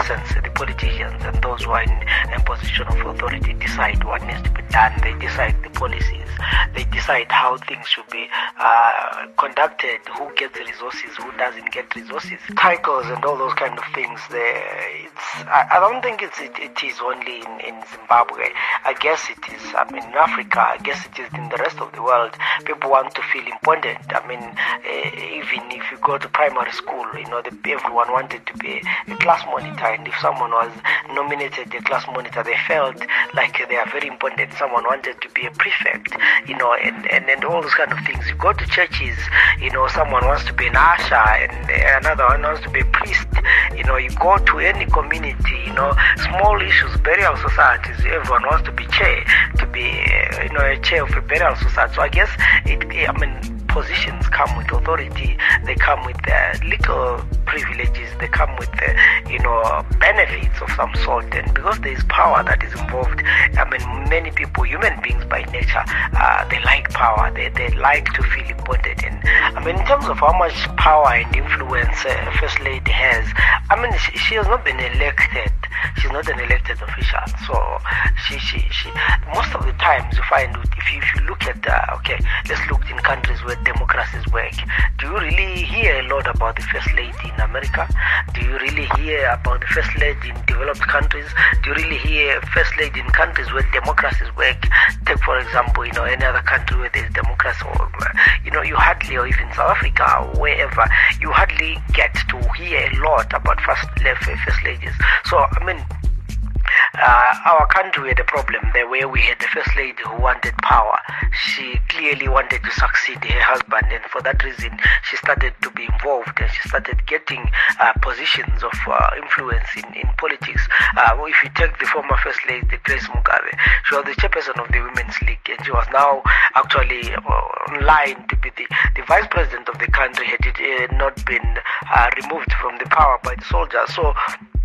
essence, the politicians and those who are in a position of authority decide what needs to be done. They decide the policies. They decide how things should be uh, conducted, who gets resources, who doesn't get resources, titles and all those kind of things. They, it's, I, I don't think it's, it, it is only in, in Zimbabwe. I guess it is, I mean, in Africa, I guess it is in the rest of the world. People want to feel important. I mean, uh, even if you go to primary school, you know, the, everyone wanted to be a class monitor, and if someone was nominated a class monitor, they felt like they are very important. Someone wanted to be a prefect, you know, and, and, and all those kind of things. You go to churches, you know, someone wants to be an usher, and another one wants to be a priest. You know, you go to any community, you know, small issues, burial societies, everyone wants to be chair, to be, uh, you know, a chair of a burial society. So I guess, it, I mean, positions come with authority, they come with uh, little privileges, they come with, uh, you know, benefits of some sort. And because there is power that is involved, I mean, many people, human beings by nature, uh, they like power, they, they like to feel important. And I mean, in terms of how much power and influence uh, First Lady has, I mean, she, she has not been elected. She's not an elected official. So she, she, she most of the times you find, if you, if you look at, uh, okay, let's look in countries where democracies work. Do you really hear a lot about the First Lady in America? Do you really hear about the First Lady in developed countries? Do you really hear First Lady in countries where democracies work? Take, for example, you know, any other country where there's democracy, or, you know, you hardly, or even South Africa, or wherever, you hardly get to hear a lot about First, first Ladies. So, I mean, Uh, our country had a problem there where we had the First Lady who wanted power. She clearly wanted to succeed her husband, and for that reason she started to be involved, and she started getting uh, positions of uh, influence in, in politics. Uh, if you take the former First Lady, Grace Mugabe, she was the chairperson of the Women's League, and she was now actually uh, online to be the, the vice president of the country had it uh, not been uh, removed from the power by the soldiers. So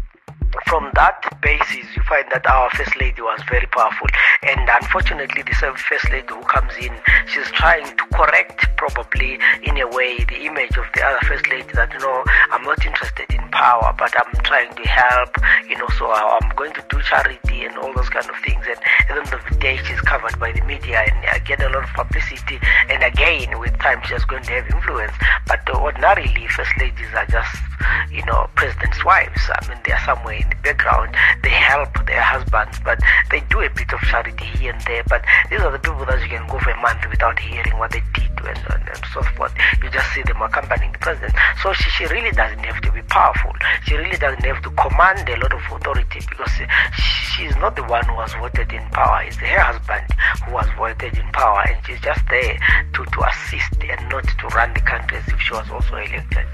from that basis, you find that our First Lady was very powerful. And unfortunately, the same First Lady who comes in, she's trying to correct, probably, in a way, the image of the other First Lady that, you know, I'm not interested in power, but I'm trying to help, you know, so I'm going to do charity and all those kind of things. And at the end of the day, she's covered by the media and I get a lot of publicity. And again, with time, she's going to have influence. But ordinarily, First Ladies are just, you know, president's wives. I mean, they are somewhere in the background. They help their husbands, but they do a bit of charity here and there. But these are the people that you can go for a month without hearing what they did and, and, and so forth. You just see them accompanying the president. So she, she really doesn't have to be powerful. She really doesn't have to command a lot of authority, because she's not the one who was voted in power. It's her husband who was voted in power, and she's just there to, to assist and not to run the country as if she was also elected.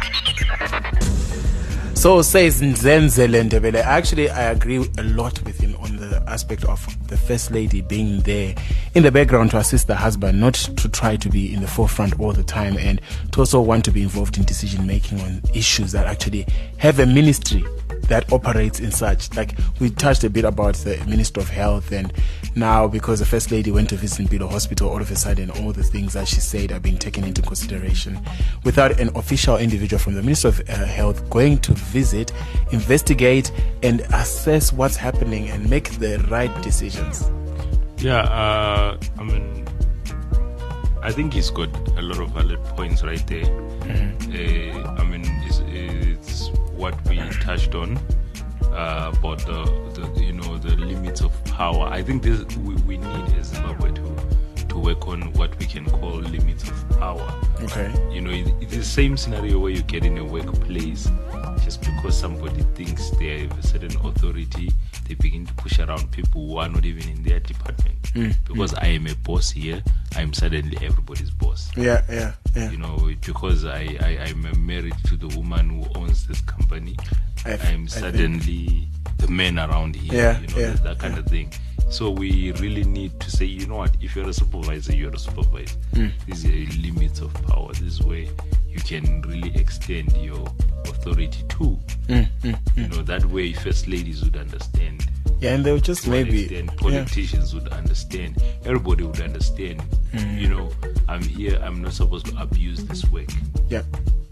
So says Nzenzele Ndebele. Actually, I agree a lot with him on the aspect of the First Lady being there in the background to assist the husband, not to try to be in the forefront all the time, and to also want to be involved in decision making on issues that actually have a ministry that operates in such. Like, we touched a bit about the Minister of Health, and now because the First Lady went to visit Mpilo Hospital, all of a sudden all the things that she said are being taken into consideration without an official individual from the Minister of uh, Health going to visit, investigate and assess what's happening and make the right decisions.
Yeah, uh, I mean, I think he's got a lot of valid points right there. Mm-hmm. uh, I mean, it's, it's what we touched on uh, about the, the, you know, the limits of power. I think this, we, we need as Zimbabwe to to work on what we can call limits of power.
Okay.
You know, it, it's the same scenario where you get in a workplace, just because somebody thinks they have a certain authority, they begin to push around people who are not even in their department. Mm, because mm. I am a boss here, I'm suddenly everybody's boss.
Yeah, yeah, yeah.
You know, because I, I, I'm married to the woman who owns this company, I, I'm suddenly the man around here.
Yeah,
you know,
yeah,
that, that kind
yeah.
of thing. So we really need to say, you know what, if you're a supervisor, you're a supervisor. Mm. These are limits of power. This is where you can really extend your authority to. Mm, mm, you know, that way First Ladies would understand.
Yeah, and they'll just maybe
extent, politicians yeah. would understand. Everybody would understand. Mm. You know, I'm here. I'm not supposed to abuse this work.
Yeah.
You know, I'm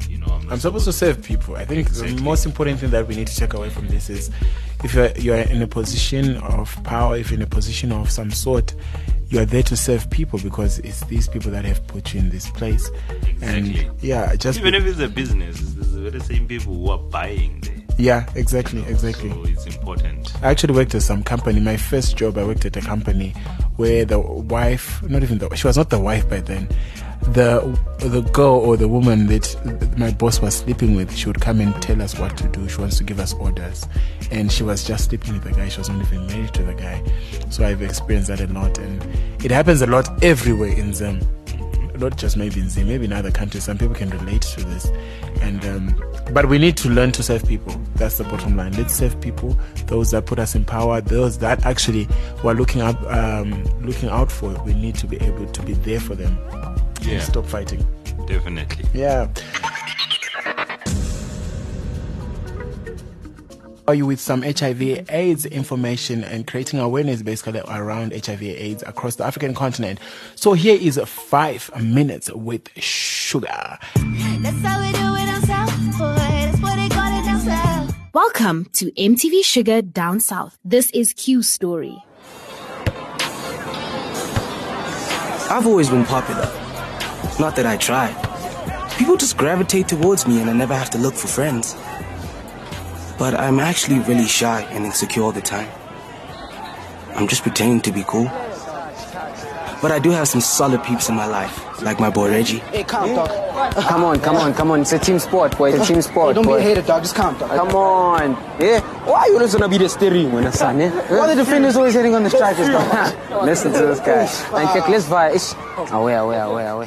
I'm supposed to serve people. I think exactly. the most important thing that we need to take away from this is if you're, you're in a position of power, if you're in a position of some sort, you are there to serve people because it's these people that have put you in this place.
Exactly.
And yeah, just
even
be-
if it's a business, it's the very same people who are buying there.
Yeah, exactly,
You know,
exactly.
So it's important.
I actually worked at some company. My first job, I worked at a company where the wife, not even the, she was not the wife by then. The the girl or the woman that my boss was sleeping with, she would come and tell us what to do. She wants to give us orders, and she was just sleeping with the guy. She was not even married to the guy. So I've experienced that a lot, and it happens a lot everywhere in Zim. Not just maybe in Zim, maybe in other countries. Some people can relate to this, and um, but we need to learn to serve people. That's the bottom line. Let's serve people, those that put us in power, those that actually we're looking up, um, looking out for. We need to be able to be there for them.
Yeah.
Stop fighting.
Definitely.
Yeah. Are you with some H I V AIDS information and creating awareness basically around H I V AIDS across the African continent? So here is five minutes with Sugar.
That's how we do it down south, boy. That's what they call it down south.
Welcome to M T V Sugar Down South. This is Q's story.
I've always been popular. Not that I tried. People just gravitate towards me and I never have to look for friends. But I'm actually really shy and insecure all the time. I'm just pretending to be cool. But I do have some solid peeps in my life, like my boy Reggie.
Hey, calm, dog. Come on, come on, come on. It's a team sport, boy. It's a team sport, hey, don't boy. Be a hater, dog. Just calm, dog. Come on. Yeah. Why are you always gonna be the steering when son, yeah? Why the defenders always hitting on the strikers, dog? Listen to this guy. And check, let's fire. Away, away, away, away.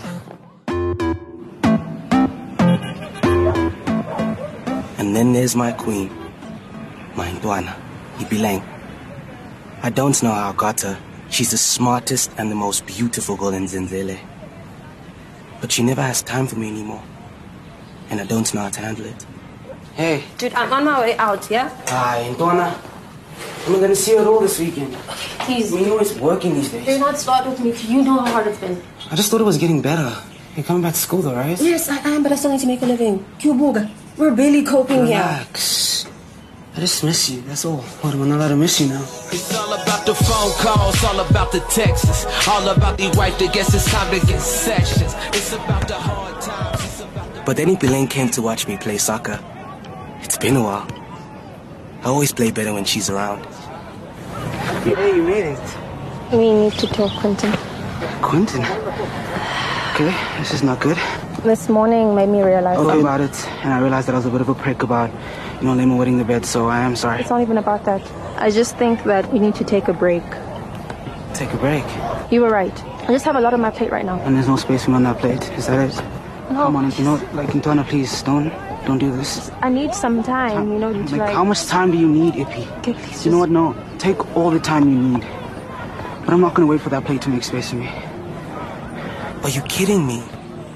And then there's my queen, my Ndwana, Ibileng. I don't know how I got her. She's the smartest and the most beautiful girl in Zenzele. But she never has time for me anymore. And I don't know how to handle it.
Hey. Dude, I'm on my way out, yeah?
Hi, Ndwana. I'm not gonna see her at all this weekend.
Please.
I mean, you're always working these days.
Do not start with me. You know how hard it's been.
I just thought it was getting better. You're coming back to school though, right?
Yes, I am, but I still need to make a living. Cubuga. We're barely coping
Relax. here. I just miss you, that's all. What, am I not allowed to miss you now?
It's all about the phone calls, all about the texts, all about the wife that gets it's time to get sessions. It's about the hard times, it's about the...
But then Ibileng came to watch me play soccer. It's been a while. I always play better when she's around.
Hey, you made it.
We need to talk, Quentin.
Quentin? Okay, this is not good.
This morning made me realize
okay about it, and I realized that I was a bit of a prick about, you know, Lema wetting the bed, so I am sorry.
It's not even about that. I just think that we need to take a break.
Take a break?
You were right. I just have a lot on my plate right now.
And there's no space for me on that plate, is that it?
No.
Come on, you know, like, Ntwana, please, don't, don't do this.
I need some time, you know, to
like,
like...
How much time do you need, Ippy?
Okay, please.
You know what, no, take all the time you need. But I'm not gonna wait for that plate to make space for me. Are you kidding me?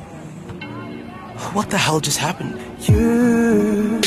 What the hell just happened?
You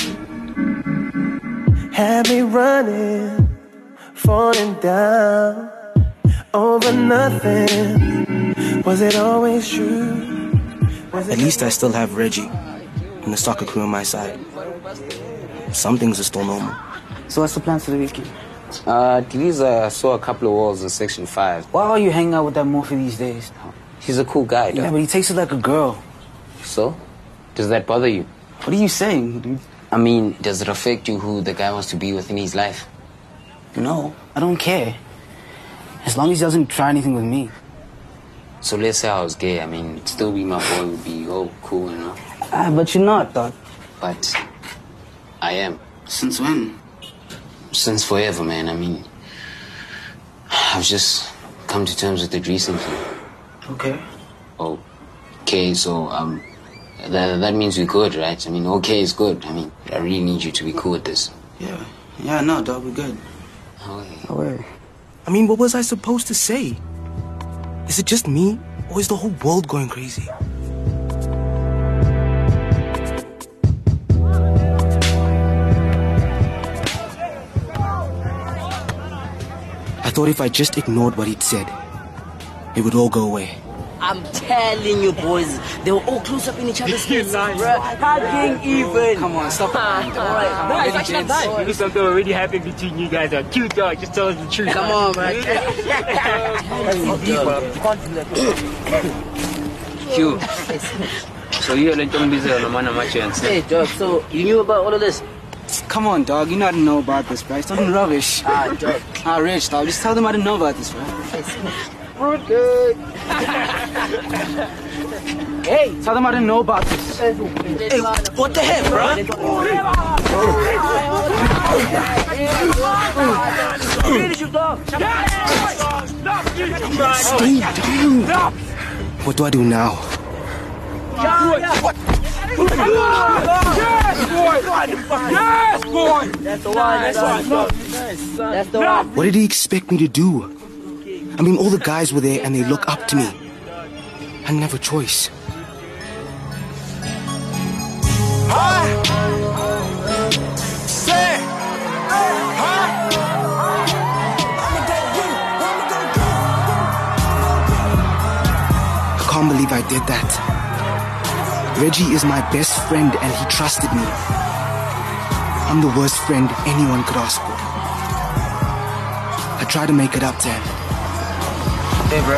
had me running, falling down over nothing. Was it always true? Was it
At least I still have Reggie and the soccer crew on my side. Some things are still normal.
So what's the plans for the weekend?
Uh, Deliza saw a couple of walls in section five.
Why are you hanging out with that Morphe these days?
He's a cool guy, though.
Yeah, but he takes it like a girl.
So? Does that bother you?
What are you saying, dude?
I mean, does it affect you who the guy wants to be with in his life?
No, I don't care. As long as he doesn't try anything with me.
So let's say I was gay. I mean, still be my boy would be oh cool, you know?
Ah, but you're not, dog.
But I am.
Since when?
Since forever, man. I mean, I've just come to terms with it recently.
Okay.
Okay, so, um, that, that means we're good, right? I mean, okay is good. I mean, I really need you to be cool with this.
Yeah. Yeah, no, dog, we're good.
Okay.
Okay.
I mean, what was I supposed to say? Is it just me, or is the whole world going crazy? I thought if I just ignored what he'd said, it would all go away.
I'm telling you, boys, they were all close up in each other's faces, bro. Hugging even.
Come on, stop.
Alright, no, it's actually not bad.
Maybe something already happened between you guys. Are cute, dog. Just tell us the truth.
Come on, man.
Q. So you let them busy on the man of chance.
Hey, dog. So you knew about all of this?
Come on, dog. You know I didn't know about this, bro. It's talking rubbish.
Ah, dog.
Ah, Rich, dog. Just tell them I didn't know about this, bro.
Okay.
Hey, tell them I didn't know about this.
Hey, what the heck, bro?
Stop. What do I do now?
What? Yes, boy! Yes, boy!
That's the one. That's the one. That's the one.
What did he expect me to do? I mean, all the guys were there and they look up to me. I didn't have a choice.
Huh? Say, huh?
I can't believe I did that. Reggie is my best friend and he trusted me. I'm the worst friend anyone could ask for. I tried to make it up to him.
Hey, bro.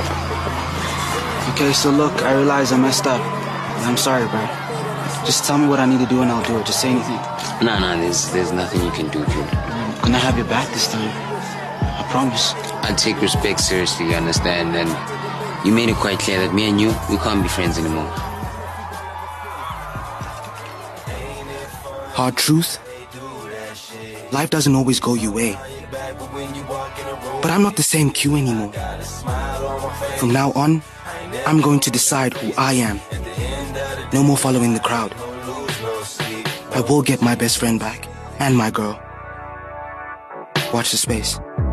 Okay, so look, I realize I messed up. I'm sorry, bro. Just tell me what I need to do and I'll do it. Just say anything.
No, no, there's there's nothing you can do, kid.
I'm gonna have your back this time. I promise.
I take respect seriously, you understand? And you made it quite clear that me and you, we can't be friends anymore.
Hard truth? Life doesn't always go your way. But I'm not the same Q anymore. From now on, I'm going to decide who I am. No more following the crowd. I will get my best friend back, and my girl. Watch the space.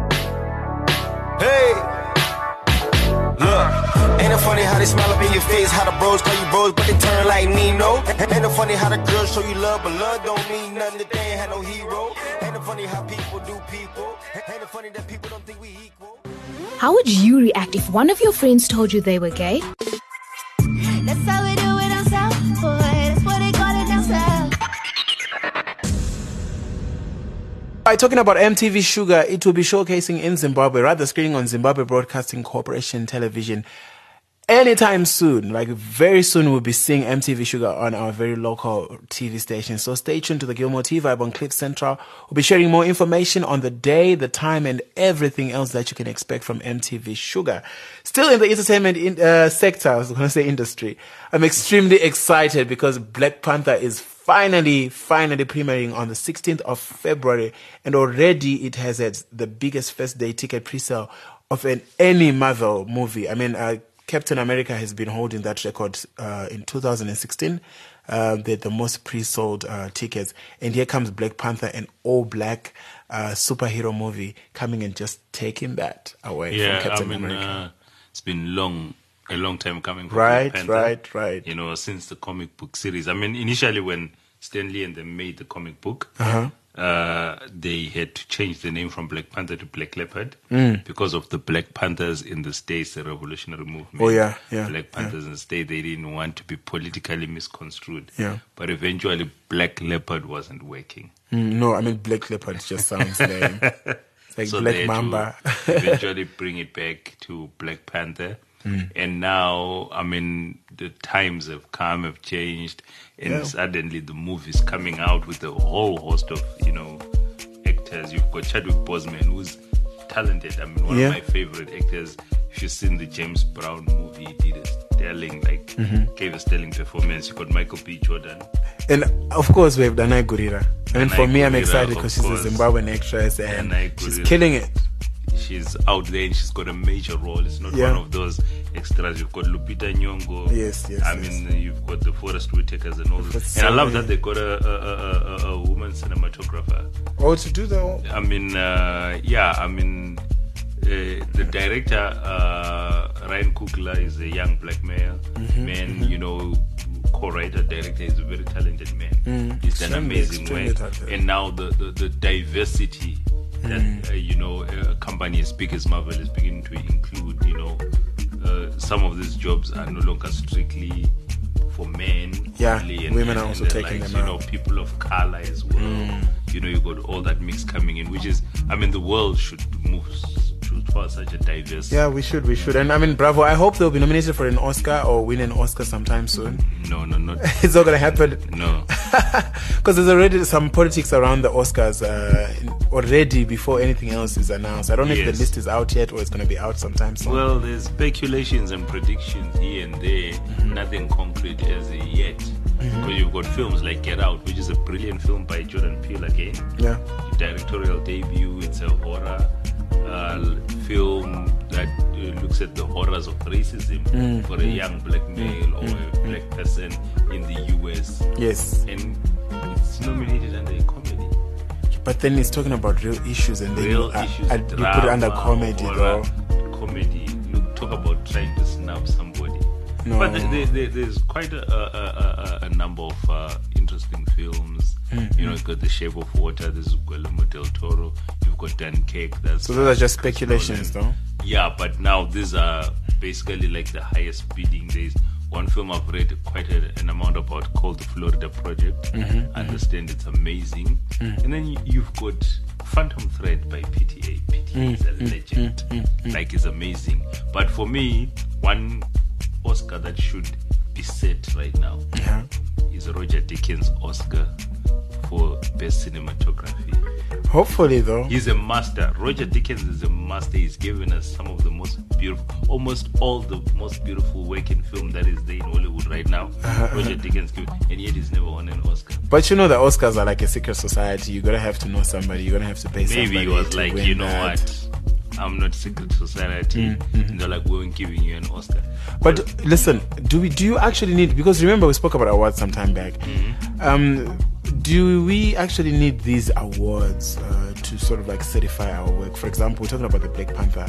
Hey! Look, ain't it funny how they smile up in your face? How the bros call you bros, but they turn like Nino? Ain't it funny how the girls show you love, but love don't mean nothing if they ain't had no hero? Ain't it funny how people do people? Ain't it funny that people don't think we equal?
How would you react if one of your friends told you they were gay?
That's how we do it down south, boy. That's what they call it down south.
Right, talking about M T V Sugar, it will be showcasing in Zimbabwe, rather screening on Zimbabwe Broadcasting Corporation television anytime soon. Like very soon we'll be seeing M T V Sugar on our very local T V station. So stay tuned to the Gilmore T Vibe on Cliff Central. We'll be sharing more information on the day, the time, and everything else that you can expect from M T V Sugar. Still in the entertainment in, uh, sector, I was going to say industry. I'm extremely excited because Black Panther is finally, finally premiering on the sixteenth of February, and already it has had the biggest first day ticket pre-sale of an any Marvel movie. I mean, uh, Captain America has been holding that record uh, in two thousand sixteen. Uh, the, the most pre-sold uh, tickets, and here comes Black Panther, an all-black uh, superhero movie, coming and just taking that away
yeah,
from Captain
I mean,
America.
Uh, it's been long. A long time coming from
right,
Black Panther,
right, right.
You know, since the comic book series. I mean, initially when Stan Lee and them made the comic book,
Uh-huh.
uh, they had to change the name from Black Panther to Black Leopard
Mm.
because of the Black Panthers in the States, the revolutionary movement.
Oh, yeah, yeah,
Black Panthers in the States, they didn't want to be politically misconstrued.
Yeah.
But eventually, Black Leopard wasn't working.
Mm, no, I mean, Black Leopard just sounds lame. It's like
So
Black
they had
Mamba.
to eventually bring it back to Black Panther.
Mm.
And now, I mean, the times have come, have changed, and
Yeah.
suddenly the movie's coming out with a whole host of, you know, actors. You've got Chadwick Boseman, who's talented. I mean, one
Yeah.
of my favorite actors. If you've seen the James Brown movie, he did a sterling, like,
Mhm.
gave a sterling performance. You've got Michael B. Jordan.
And of course, we have Danai Gurira. I mean,
Danai
for me, I'm
Gurira,
excited
of
because she's a
course.
Zimbabwean actress and
Danai
she's
Gurira.
killing it.
She's out there and she's got a major role. It's not
Yeah.
one of those extras. You've got Lupita Nyong'o.
Yes, yes,
I
yes.
mean, you've got the Forest Whitakers and all this.
That's
And I
so
love
many.
that they got a, a, a, a, a woman cinematographer.
Oh, to do that?
I mean, uh, yeah, I mean, uh, the director, uh, Ryan Coogler, is a young black male.
Mhm,
man,
mhm.
you know, co-writer, director, is a very talented man.
Mm,
He's done
extremely,
amazing
extremely
work.
talented.
And now the, the, the diversity that,
Mm.
uh, you know, a company as big as Marvel is beginning to include, you know, uh, some of these jobs are no longer strictly for men.
Yeah,
only, and,
women
and,
are also
and
taking
like,
them
you
out.
know, people of color as well.
Mm.
You know, you got all that mix coming in, which is, I mean, the world should move to, towards such a diverse.
Yeah, we should, we should. And I mean, bravo. I hope they'll be nominated for an Oscar or win an Oscar sometime soon.
No, no, no.
It's not going to happen.
No.
Because there's already some politics around the Oscars uh, already before anything else is announced. I don't know
Yes.
if the list is out yet or it's going to be out sometime soon.
Well, there's speculations and predictions here and there,
Mm-hmm.
nothing concrete as of yet. Because you've got films like Get Out, which is a brilliant film by Jordan Peele again.
Yeah.
Directorial debut. It's a horror uh, film that uh, looks at the horrors of racism
Mm,
for a
mm,
young black male or a black person in the U S.
Yes.
And it's nominated under a comedy.
But then it's talking about real issues and then
Real
you, uh,
issues,
uh, you put it under
drama,
comedy
horror,
though.
Comedy. Look, talk about trying to snub somebody.
No.
But there, there, there- there's quite a, a, a, a number of uh, interesting films.
Mm,
You know,
mm.
you've got The Shape of Water. There's Guillermo del Toro. You've got Dunkirk. That's
So those are just speculations though.
Yeah, but now these are basically like the highest bidding. There's one film I've read quite a, an amount about called The Florida Project.
Mhm,
I understand it's amazing.
Mm.
And then you- you've got Phantom Thread by P T A. P T A is a
Mm, mm,
legend.
mm, mm,
Like, it's amazing. But for me, one Oscar that should be set right now
Yeah.
is Roger Deakins' Oscar for Best Cinematography.
Hopefully though.
He's a master. Roger Deakins is a master. He's given us some of the most beautiful, almost all the most beautiful work in film that is there in Hollywood right now.
Uh-huh.
Roger Deakins, given, and yet he's never won an Oscar.
But you know the Oscars are like a secret society. You're gonna have to know somebody. You're gonna have to pay somebody.
Maybe he was
to
like,
win
you know
that.
what? I'm not secret society.
Mm, mhm.
And they're like, we're giving you an Oscar.
But listen, do we do you actually need, because remember we spoke about awards some time back.
Mm-hmm.
Um do we actually need these awards uh, to sort of like certify our work? For example, we're talking about the Black Panther.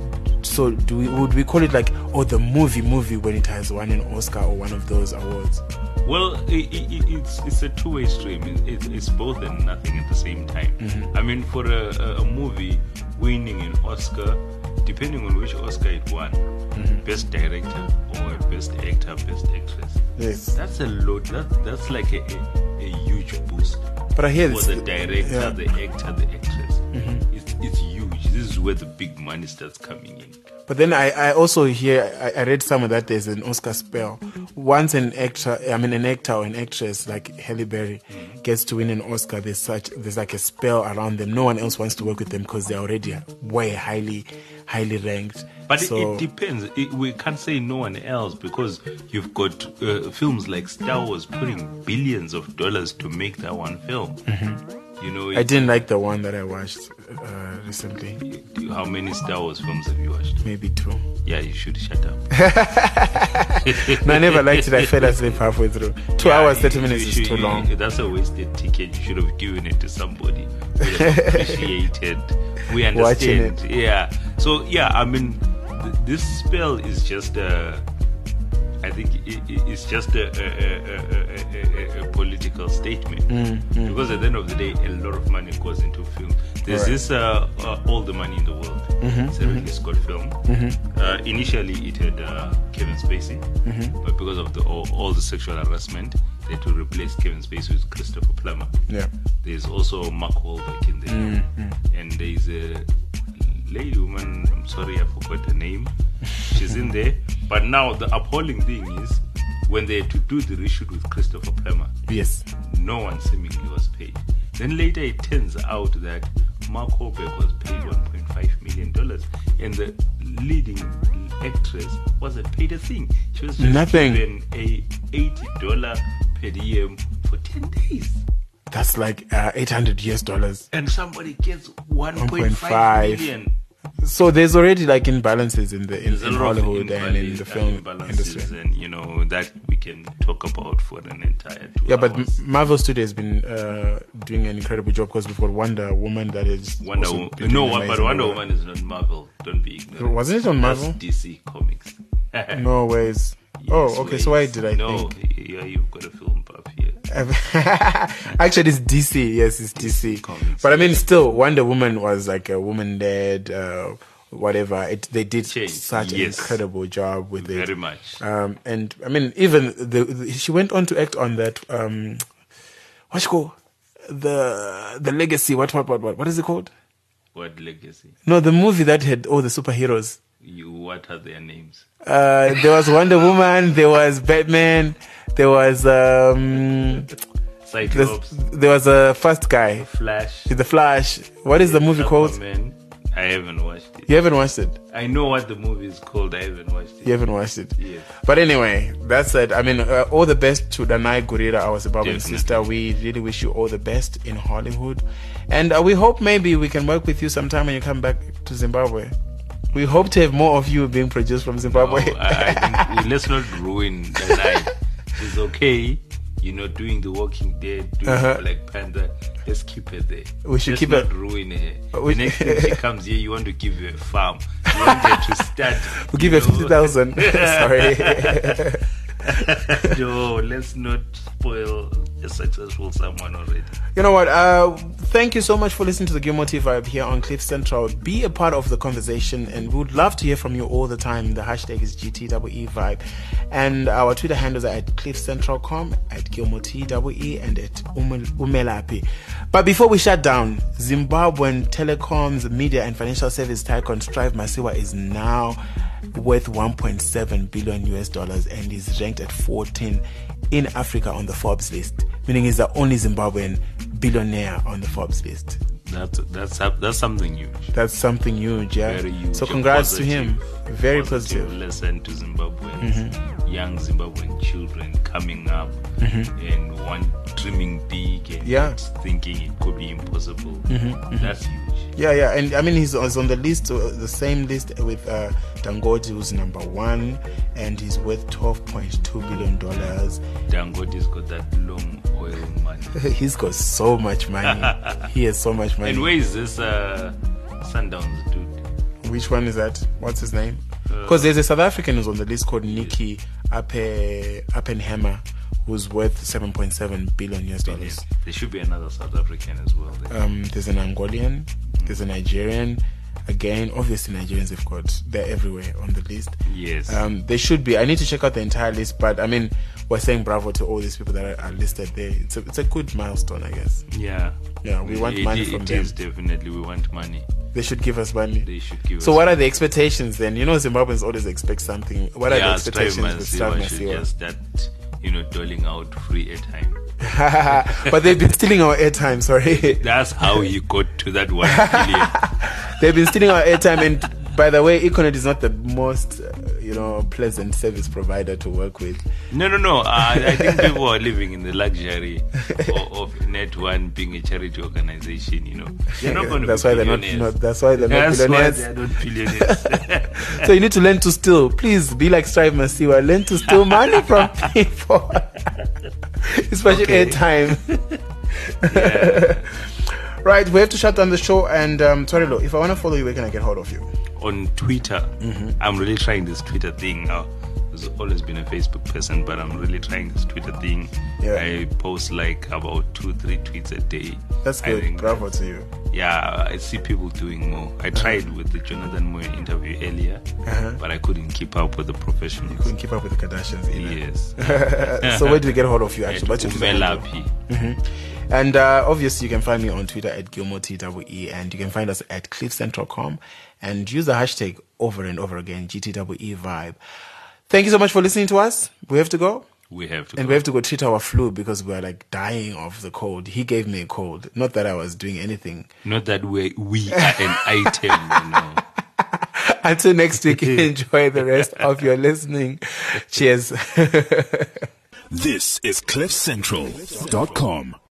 So do we would we call it like oh the movie movie when it has won an Oscar or one of those awards?
Well, it, it, it's it's a two-way stream. It, it, it's both and nothing at the same time.
Mhm.
I mean, for a, a, a movie winning an Oscar, depending on which Oscar it won,
Mhm.
best director or best actor, best actress.
Yes.
That's a lot. That, that's like a, a, a huge boost.
But I hear
for
this-
the director,
yeah.
the actor, the actress.
Mhm.
It's it's huge. This is where the big money starts coming in.
But then I, I also hear I, I read somewhere that there's an Oscar spell. Once an actor, I mean an actor or an actress like Halle Berry gets to win an Oscar, there's such there's like a spell around them. No one else wants to work with them because they're already way highly highly ranked.
But
so,
it, it depends. It, we can't say no one else because you've got uh, films like Star Wars putting billions of dollars to make that one film.
Mhm.
You know,
I
it's-
didn't like the one that I watched uh, recently.
How many Star Wars films have you watched?
Maybe two.
Yeah, you should shut up.
No, I never liked it. I fell asleep halfway through. Two
Yeah,
hours, thirty
you-
minutes
you
is
should-
too long.
That's a wasted ticket. You should have given it to somebody who would have appreciated. We
Watching
understand. Yeah. So yeah, I mean, th- this spell is just a. I think it, it, it's just a, a, a, a, a, a political statement
Mm, mm.
because at the end of the day, a lot of money goes into film. There's
Right.
this uh, uh, All the Money in the World.
Mhm,
It's a Ridley
mhm.
Scott film.
Mhm.
Uh, initially, it had uh, Kevin Spacey,
Mhm.
but because of the all, all the sexual harassment, they had to replace Kevin Spacey with Christopher Plummer.
Yeah.
There's also Mark Wahlberg in there,
Mm, mm.
and there's a lady woman. I'm sorry, I forgot her name. She's in there. But now the appalling thing is when they had to do the reshoot with Christopher Plummer.
Yes.
No one seemingly was paid. Then later it turns out that Mark Wahlberg was paid one point five million dollars, and the leading actress wasn't paid a thing. She was just
Nothing.
given a eighty dollar per diem for ten days.
That's like uh, eight hundred U S dollars.
And somebody gets one
one
point
point
five
five
million.
So there's already like imbalances in the in,
There's a
in
lot of
Hollywood and in the
imbalance-
film
imbalances,
industry.
and you know that we can talk about for an entire two
Yeah, but
hours.
M- Marvel Studio has been uh, doing an incredible job because we've got Wonder Woman that is
Wonder
also
Woman.
been
No,
doing
but
amazing
Wonder
work.
Woman is not Marvel. Don't be ignorant.
Wasn't it on Marvel?
That's D C Comics.
No ways. oh, okay. So why did I
no,
think?
yeah, you've got a film buff here.
Actually, it's D C. Yes, it's D C. But I mean, still, Wonder Woman was like a woman-led uh, whatever. It, they did
Change.
such
Yes.
an incredible job with it.
Very much.
Um, and I mean, even the, the she went on to act on that. Um, what's it called? The the Legacy. What what what what? What is it called?
What Legacy?
No, the movie that had all the superheroes.
You. What are their names?
Uh, there was Wonder Woman. There was Batman. There was um.
Cyclops.
The, there was a first guy.
Flash.
The Flash. What is the movie called?
Aquaman. I haven't watched it.
You haven't watched it?
I know what the movie is called. I haven't watched it.
You haven't watched it?
Yes.
But anyway, that's it. I mean, uh, all the best to Danai Gurira, our Zimbabwean
Definitely.
sister. We really wish you all the best in Hollywood. And uh, we hope maybe we can work with you sometime when you come back to Zimbabwe. We hope to have more of you being produced from Zimbabwe.
No, I, I think let's not ruin the night. It's okay. You know, doing The Walking Dead, doing
Uh-huh.
Black Panther. Let's keep her there.
We should
let's
keep
not
her-
ruin her.
We-
The next time she comes here, you want to give her a farm. You want her to start.
We'll give you fifty thousand. Sorry.
No, let's not spoil a successful someone already.
You know what? Uh, thank you so much for listening to the Gilmore T Vibe here on Cliff Central. Be a part of the conversation, and we would love to hear from you all the time. The hashtag is G T E E Vibe, and our Twitter handles are at Cliff Central dot com, at Gilmore T E E, and at Umel- Umelapi. But before we shut down, Zimbabwean telecoms, media, and financial service tycoon Strive Masiwa is now worth one point seven billion U S dollars and is ranked at fourteen in Africa on the Forbes list, meaning he's the only Zimbabwean billionaire on the Forbes list.
That's that's that's something huge.
That's something huge, yeah.
Very huge.
So congrats
Positive,
to him. Very
positive
positive.
lesson to Zimbabweans,
Mhm.
young Zimbabwean children coming up
Mhm.
and one dreaming big and
Yeah.
not thinking it could be impossible.
Mhm, mhm.
That's huge.
Yeah, yeah, and I mean he's, he's on the list, uh, the same list with uh, Dangote, who's number one, and he's worth twelve point two billion dollars.
Dangote's got that long oil money.
He's got so much money. He has so much money.
And where is this uh, Sundowns dude?
Which one is that? What's his name?
Uh,
Because there's a South African who's on the list called Nikki Ape, Appenhammer, who's worth seven point seven billion U S dollars.
There should be another South African as well. There.
Um, there's an Angolian, there's a Nigerian. Again, obviously Nigerians have got, they're everywhere on the list.
Yes.
Um, they should be. I need to check out the entire list, but I mean, we're saying bravo to all these people that are, are listed there. It's a, it's a good milestone, I guess.
Yeah.
Yeah, we want
It-
money
it,
from
it
them.
is definitely, we want money.
They should give us money.
They should give
So
us
what are the expectations then? You know, Zimbabweans always expect something. What are
yeah,
the expectations with Strive
Strive should
Masiwa?
just start, you know, doling out free airtime.
But they've been stealing our airtime, sorry.
That's how he got to that one billion.
They've been stealing our airtime, and by the way, Econet is not the most, uh, you know, pleasant service provider to work with.
No, no, no. Uh, I think people are living in the luxury of, of Net One being a charity organization. You know, they're not going to
That's
be
why they're not,
billionaires.
not. That's why they're not
That's why
billionaires.
they're not billionaires.
So you need to learn to steal. Please be like Strive Masiwa. Learn to steal money from people, especially
Okay.
airtime.
Yeah.
Right, we have to shut down the show. And um, Torilo, if I want to follow you, where can I get hold of you?
On Twitter,
Mm-hmm.
I'm really trying this Twitter thing now. I've always been a Facebook person, but I'm really trying this Twitter thing.
Yeah.
I post like about two, three tweets a day.
That's
I
good.
think
Bravo to you.
Yeah, I see people doing more. I tried with the Jonathan Moore interview earlier,
Uh-huh.
but I couldn't keep up with the professionals.
Couldn't keep up with the Kardashians either.
Yes.
So where do we get hold of you actually?
At
What's your Twitter handle?
Umelapi.
Mhm. And uh, obviously you can find me on Twitter at Gilmore T E E, and you can find us at cliff central dot com and use the hashtag over and over again, G T E E Vibe. Thank you so much for listening to us. We have to go.
We have to
And
go.
we have to go treat our flu because we're like dying of the cold. He gave me a cold. Not that I was doing anything.
Not that we, we are an item, you know.
Until next week, enjoy the rest of your listening. Cheers.
This is cliff central dot com.